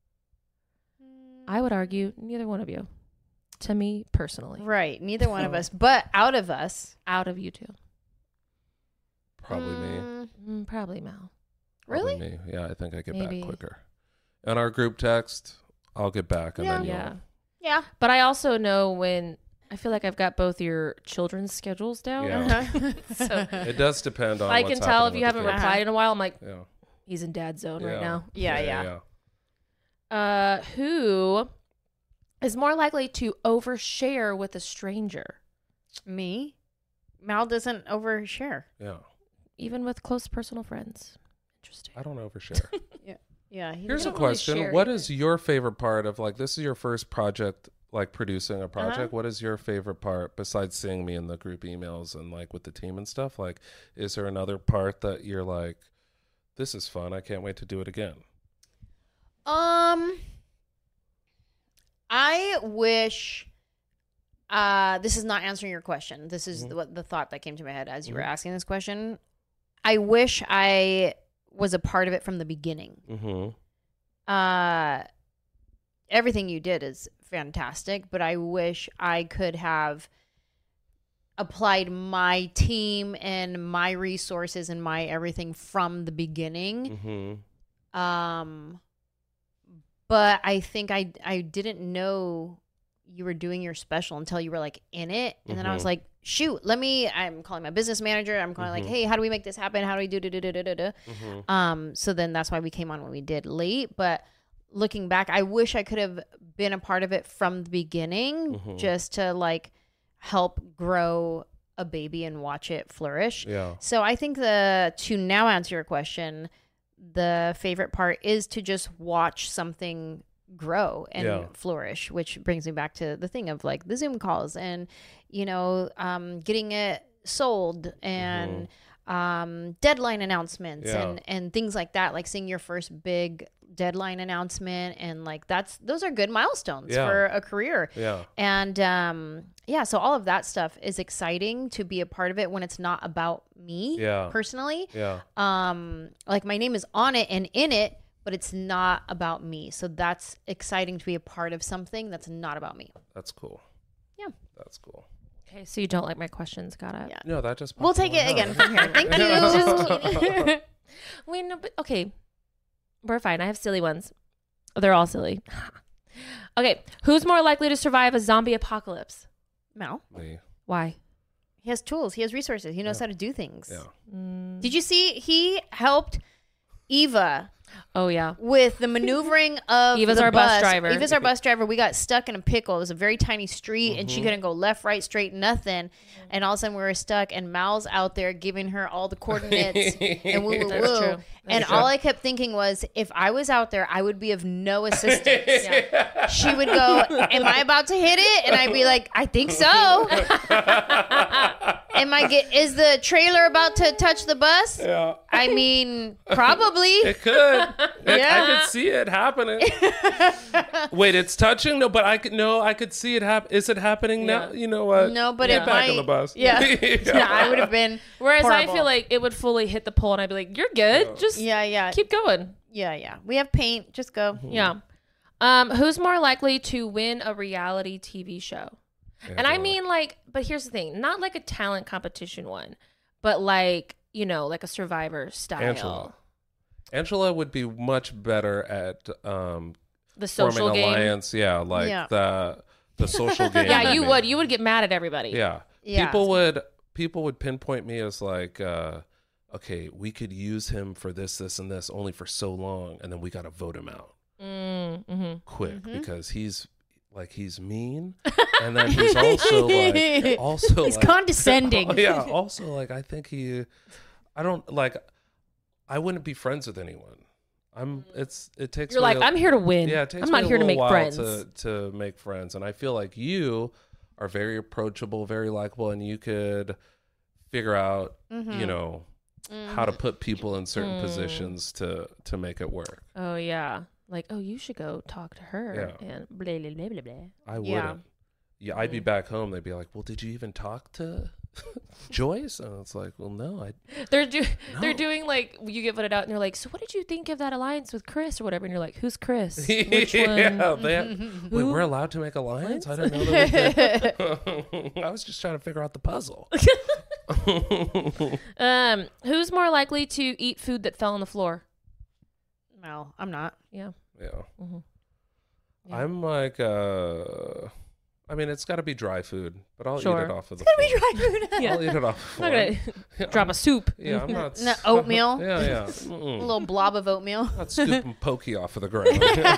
I would argue neither one of you. To me personally, Right. Neither one of us. But out of us. out of you two, Probably me. Mm, mm, probably Mal. Probably Really? me. Yeah, I think I get Maybe. back quicker. And our group text, I'll get back, and Yeah. then you'll. Yeah, Yeah. but I also know when I feel like I've got both your children's schedules down. Yeah. Uh-huh. So It does depend on. I what's can tell if happening you with haven't the kids. replied in a while. I'm like, Yeah. he's in dad zone right Yeah. now. Yeah, yeah. Uh, who is more likely to overshare with a stranger, Me? Mal doesn't overshare. Yeah. even with close personal friends? Interesting. I don't overshare. Yeah. He Here's a doesn't- really question. share What either. is your favorite part of, like, this is your first project, like producing a project? Uh-huh. What is your favorite part besides seeing me in the group emails and like with the team and stuff? Like, is there another part that you're like, this is fun, I can't wait to do it again? Um, I wish. Uh, this is not answering your question. This is Mhm. what the thought that came to my head as you were Mhm. asking this question. I wish I was a part of it from the beginning. Mm-hmm. Uh, everything you did is fantastic, but I wish I could have applied my team and my resources and my everything from the beginning. Mm-hmm. Um, but I think I I didn't know you were doing your special until you were like in it, and then I was Mhm. like, shoot, let me. I'm calling my business manager. I'm calling Mhm. like, hey, how do we make this happen? How do we do da da da da da da? Mm-hmm. Um, so then that's why we came on when we did late. But looking back, I wish I could have been a part of it from the beginning, Mhm. just to like help grow a baby and watch it flourish. Yeah. So I think the to now answer your question, the favorite part is to just watch something grow and Yeah. flourish, which brings me back to the thing of like the Zoom calls and, you know, um, getting it sold and um, deadline announcements Yeah. and, and things like that, like seeing your first big deadline announcement. And like, that's, those are good milestones Yeah. for a career. Yeah. And um, yeah, so all of that stuff is exciting to be a part of it when it's not about me Yeah. personally. Yeah. Um, like my name is on it and in it, but it's not about me. So that's exciting to be a part of something that's not about me. That's cool. Yeah. That's cool. Okay, so you don't like my questions. Got it. Yeah. No, that just We'll popped take in my it again head. from here. Thank you. Just kidding. Wait, no, but okay. We're fine. I have silly ones. They're all silly. Okay, who's more likely to survive a zombie apocalypse? Mal, Me. Why? he has tools. He has resources. He knows Yeah. how to do things. Yeah. Mm. Did you see he helped Eva Oh yeah. with the maneuvering of Eva's the our bus driver. Eva's our bus driver. We got stuck in a pickle. It was a very tiny street, and she Mhm. couldn't go left, right, straight, nothing. And all of a sudden, we were stuck, and Mal's out there giving her all the coordinates and woo woo That's woo. true. And true. all I kept thinking was, if I was out there, I would be of no assistance. Yeah. She would go, "Am I about to hit it?" And I'd be like, "I think so." Am I get? Is the trailer about to touch the bus? Yeah. I mean, probably. It could. It- I Yeah. could see it happening. Wait, it's touching? No, but I could. No, I could see it happen. Is it happening now? Yeah. You know what? No, but Get it back might. on the bus. Yeah. Yeah. Yeah, I would have been. Whereas I horrible. feel like it would fully hit the pole, and I'd be like, "You're good. Yeah. Just Yeah, yeah, keep going." yeah, yeah. We have paint. Just go. Yeah. Um, who's more likely to win a reality T V show? And I Angela. mean, like, but here's the thing, not like a talent competition one, but like, you know, like a Survivor style. Angela. Angela would be much better at um, The social forming game. alliance. Yeah, like Yeah. the the social game. Yeah, you I would. mean. You would get mad at everybody. Yeah. Yeah. People would people would pinpoint me as like, uh, okay, we could use him for this, this, and this only for so long, and then we got to vote him out Mm, mm-hmm. quick Mhm. because he's like he's mean, and then he's also like also He's like, condescending. yeah. Also, like I think he, I don't like. I wouldn't be friends with anyone. I'm. It's. It takes. You're me like, a- I'm here to win. Yeah, it takes I'm me not a here to little make while friends. To, to make friends, and I feel like you are very approachable, very likable, and you could figure out, Mhm. you know, Mhm. how to put people in certain Mm. positions to to make it work. Oh yeah. Like, oh, you should go talk to her Yeah. and blah blah blah blah blah. I Yeah. wouldn't. Yeah, I'd be Mm. back home. They'd be like, "Well, did you even talk to Joyce?" And it's like, "Well, no, I." They're do they're No. doing like you get voted out and they're like, so what did you think of that alliance with Chris or whatever? And you're like, who's Chris? Which one? yeah, they have, wait, Who? we're allowed to make alliance? I didn't know that we could. I was just trying to figure out the puzzle. Um, who's more likely to eat food that fell on the floor? No, I'm not. Yeah. Yeah. Mm-hmm. Yeah. I'm like, uh, I mean, it's got to be dry food, but I'll Sure. eat it off of the floor. Yeah. I'll eat it off the I'm floor. not gonna drop a soup. Yeah, I'm not. No, oatmeal? Yeah, yeah. A Mm-mm. little blob of oatmeal. Not scooping pokey off of the ground.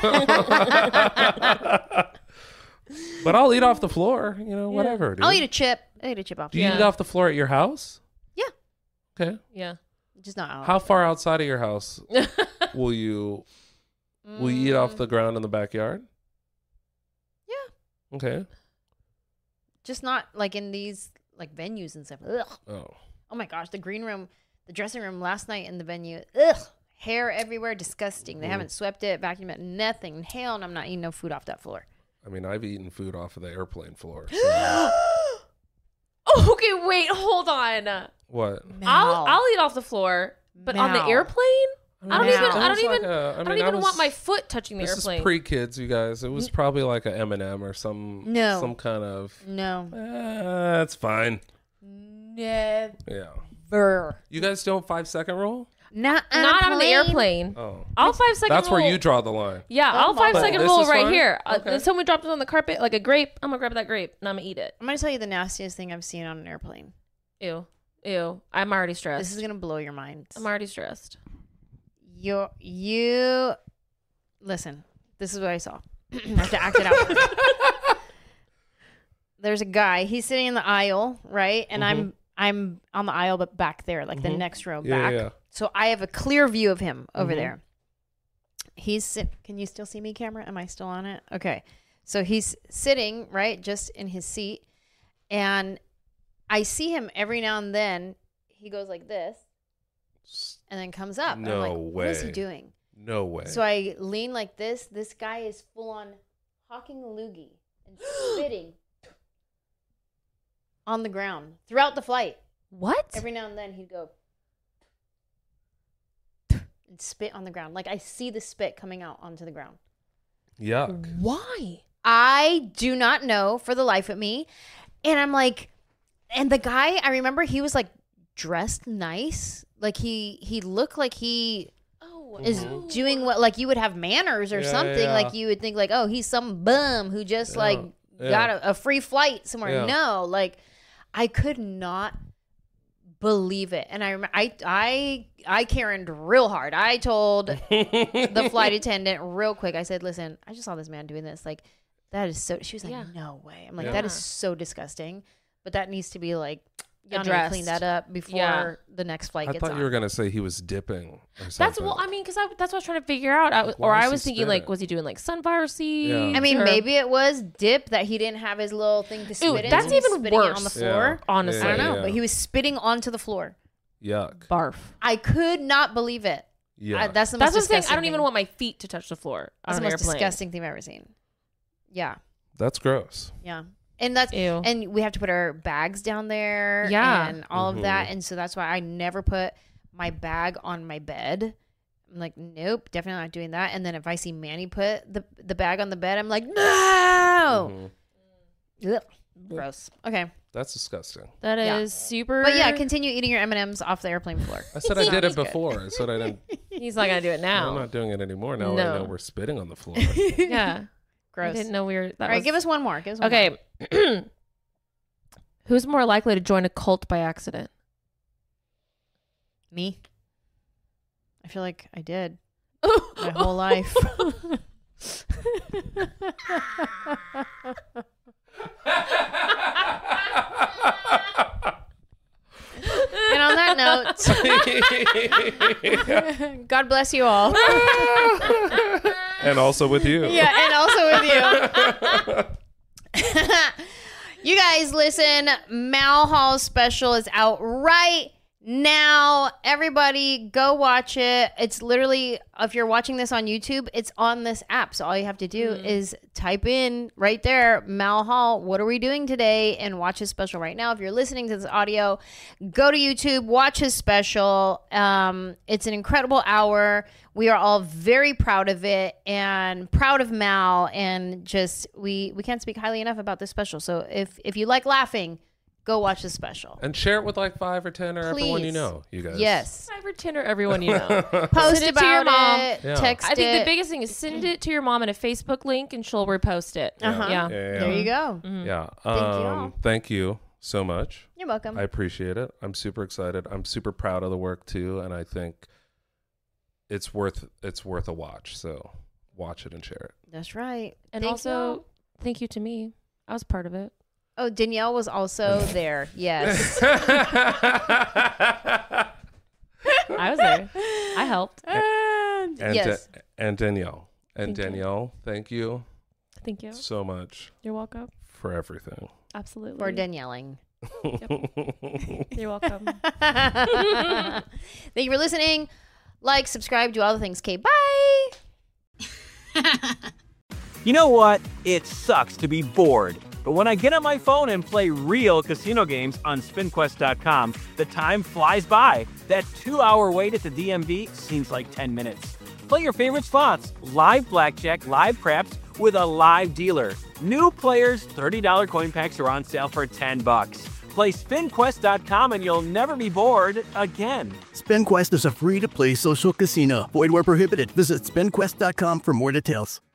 But I'll eat off the floor, you know, whatever. Dude. I'll eat a chip. I'll eat a chip off. Do you Yeah. eat off the floor at your house? Yeah. Okay. Yeah. Just not out. How far outside of your house will you will you eat off the ground in the backyard? Yeah. Okay. Just not like in these like venues and stuff. Ugh. Oh. Oh my gosh, the green room, the dressing room last night in the venue. Ugh. Hair everywhere, disgusting. They Mm. haven't swept it, vacuumed it, nothing. Hell, and I'm not eating no food off that floor. I mean, I've eaten food off of the airplane floor. so- Oh, okay, wait, hold on. What? I'll I'll eat off the floor, but on the Mal. airplane, I don't Now. even I That don't was even like a- I I don't mean, even that want was- my foot touching the This airplane. is pre-kids, you guys. It was probably like a M and M or some No. some kind of. No. Uh, that's fine. Never. Yeah. You guys don't five second rule? Not on, Not a on the plane. airplane. Oh, I'll five second that's rule. where you draw the line. Yeah, Oh I'll my five God. second This rule is right fine? here. Uh, Okay. if someone dropped it on the carpet like a grape, I'm gonna grab that grape and I'm gonna eat it. I'm gonna tell you the nastiest thing I've seen on an airplane. Ew, ew. I'm already stressed. This is gonna blow your mind. I'm already stressed. You you listen. This is what I saw. I have to act it out. There's a guy. He's sitting in the aisle, right? And I'm I'm on the aisle, but back there, like the Mhm. next row Yeah, back. yeah. So I have a clear view of him over Mhm. there. He's sit- Can you still see me, camera? Am I still on it? Okay. So he's sitting right just in his seat, and I see him every now and then. He goes like this, and then comes up. and I'm No like, what is he way. doing? No way. So I lean like this. This guy is full on hawking a loogie and spitting on the ground throughout the flight. What? Every now and then he'd go and spit on the ground. Like I see the spit coming out onto the ground. Yuck. Why? I do not know for the life of me. And I'm like, and the guy, I remember he was like dressed nice. Like he he looked like he Oh, is Mhm. doing what, like you would have manners or Yeah, something. yeah. Like you would think like, oh, he's some bum who just Yeah, like yeah. got a, a free flight somewhere. Yeah. No, like I could not believe it. And I remember I I I Karen'd real hard. I told the flight attendant real quick. I said, listen, I just saw this man doing this. Like that is so. She was like, Yeah. no way. I'm like, Yeah. that is so disgusting. But that needs to be like. Y'all need to Addressed. clean that up before Yeah. the next flight I gets thought on. you were gonna say he was dipping. Or That's something. well. I mean, because that's what I was trying to figure out. I, Like, or why I is was he thinking, like, spitting? was he doing like sunflower seeds? Yeah. I mean, or- maybe it was dip that he didn't have his little thing to spit in. that's so he's even spitting it worse. on the Yeah. floor. Honestly. I don't know, Yeah. but he was spitting onto the floor. Yuck. barf. I could not believe it. Yeah. I, that's the That's most what I'm saying. disgusting I don't even thing. want my feet to touch the floor That's on the an most airplane. disgusting thing I've ever seen. Yeah, That's gross. yeah, and that's Ew. and we have to put our bags down there. Yeah. and all Mhm. of that, and so that's why I never put my bag on my bed. I'm like, nope, definitely not doing that. And then if I see Manny put the the bag on the bed, I'm like, no. Mhm. Ugh. Gross. Okay. That's disgusting. That is Yeah. super. But yeah, continue eating your M and M's off the airplane floor. I said I did it Sounds good. before. I said I didn't. He's not gonna do it now. I'm not doing it anymore. Now No. I know we're spitting on the floor. Yeah. Gross. I didn't know we were. That All right, was... give us one more. Give us one more. Okay. Who's more likely to join a cult by accident? Me. I feel like I did my whole life. And on that note, God bless you all. And also with you. Yeah, and also with you. You guys, listen, Mal Hall's special is out right now. Everybody, go watch it. It's literally, if you're watching this on YouTube, it's on this app. So all you have to do mm. is type in right there, Mal Hall, what are we doing today? And watch his special right now. If you're listening to this audio, go to YouTube, watch his special. Um, it's an incredible hour. We are all very proud of it and proud of Mal, and just we we can't speak highly enough about this special. So if if you like laughing, go watch the special and share it with like five or ten or Please. everyone you know. You guys, yes, Five or ten or everyone you know. post Send it about to your mom. it, Yeah. text I think it. the biggest thing is send it to your mom in a Facebook link, and she'll repost it. Uh-huh. Yeah. Yeah, yeah, There yeah. you go. Mhm. Yeah. Thank you Um, all. thank you so much. You're welcome. I appreciate it. I'm super excited. I'm super proud of the work too, and I think it's worth it's worth a watch. So watch it and share it. That's right. And Thank also, y'all. thank you to me. I was part of it. Oh, Danielle was also there. Yes. I was there. I helped. And, And, yes. Da- and Danielle. And Thank you. Danielle, thank you Thank you. so much You're welcome. for everything. Absolutely. For Danielling. You're welcome. Thank you for listening. Like, subscribe, do all the things. Okay, bye. You know what? It sucks to be bored. But when I get on my phone and play real casino games on spin quest dot com, the time flies by. That two-hour wait at the D M V seems like ten minutes. Play your favorite slots, live blackjack, live craps, with a live dealer. New players, thirty dollars coin packs are on sale for ten bucks. Play spin quest dot com and you'll never be bored again. SpinQuest is a free-to-play social casino. Void where prohibited. Visit spin quest dot com for more details.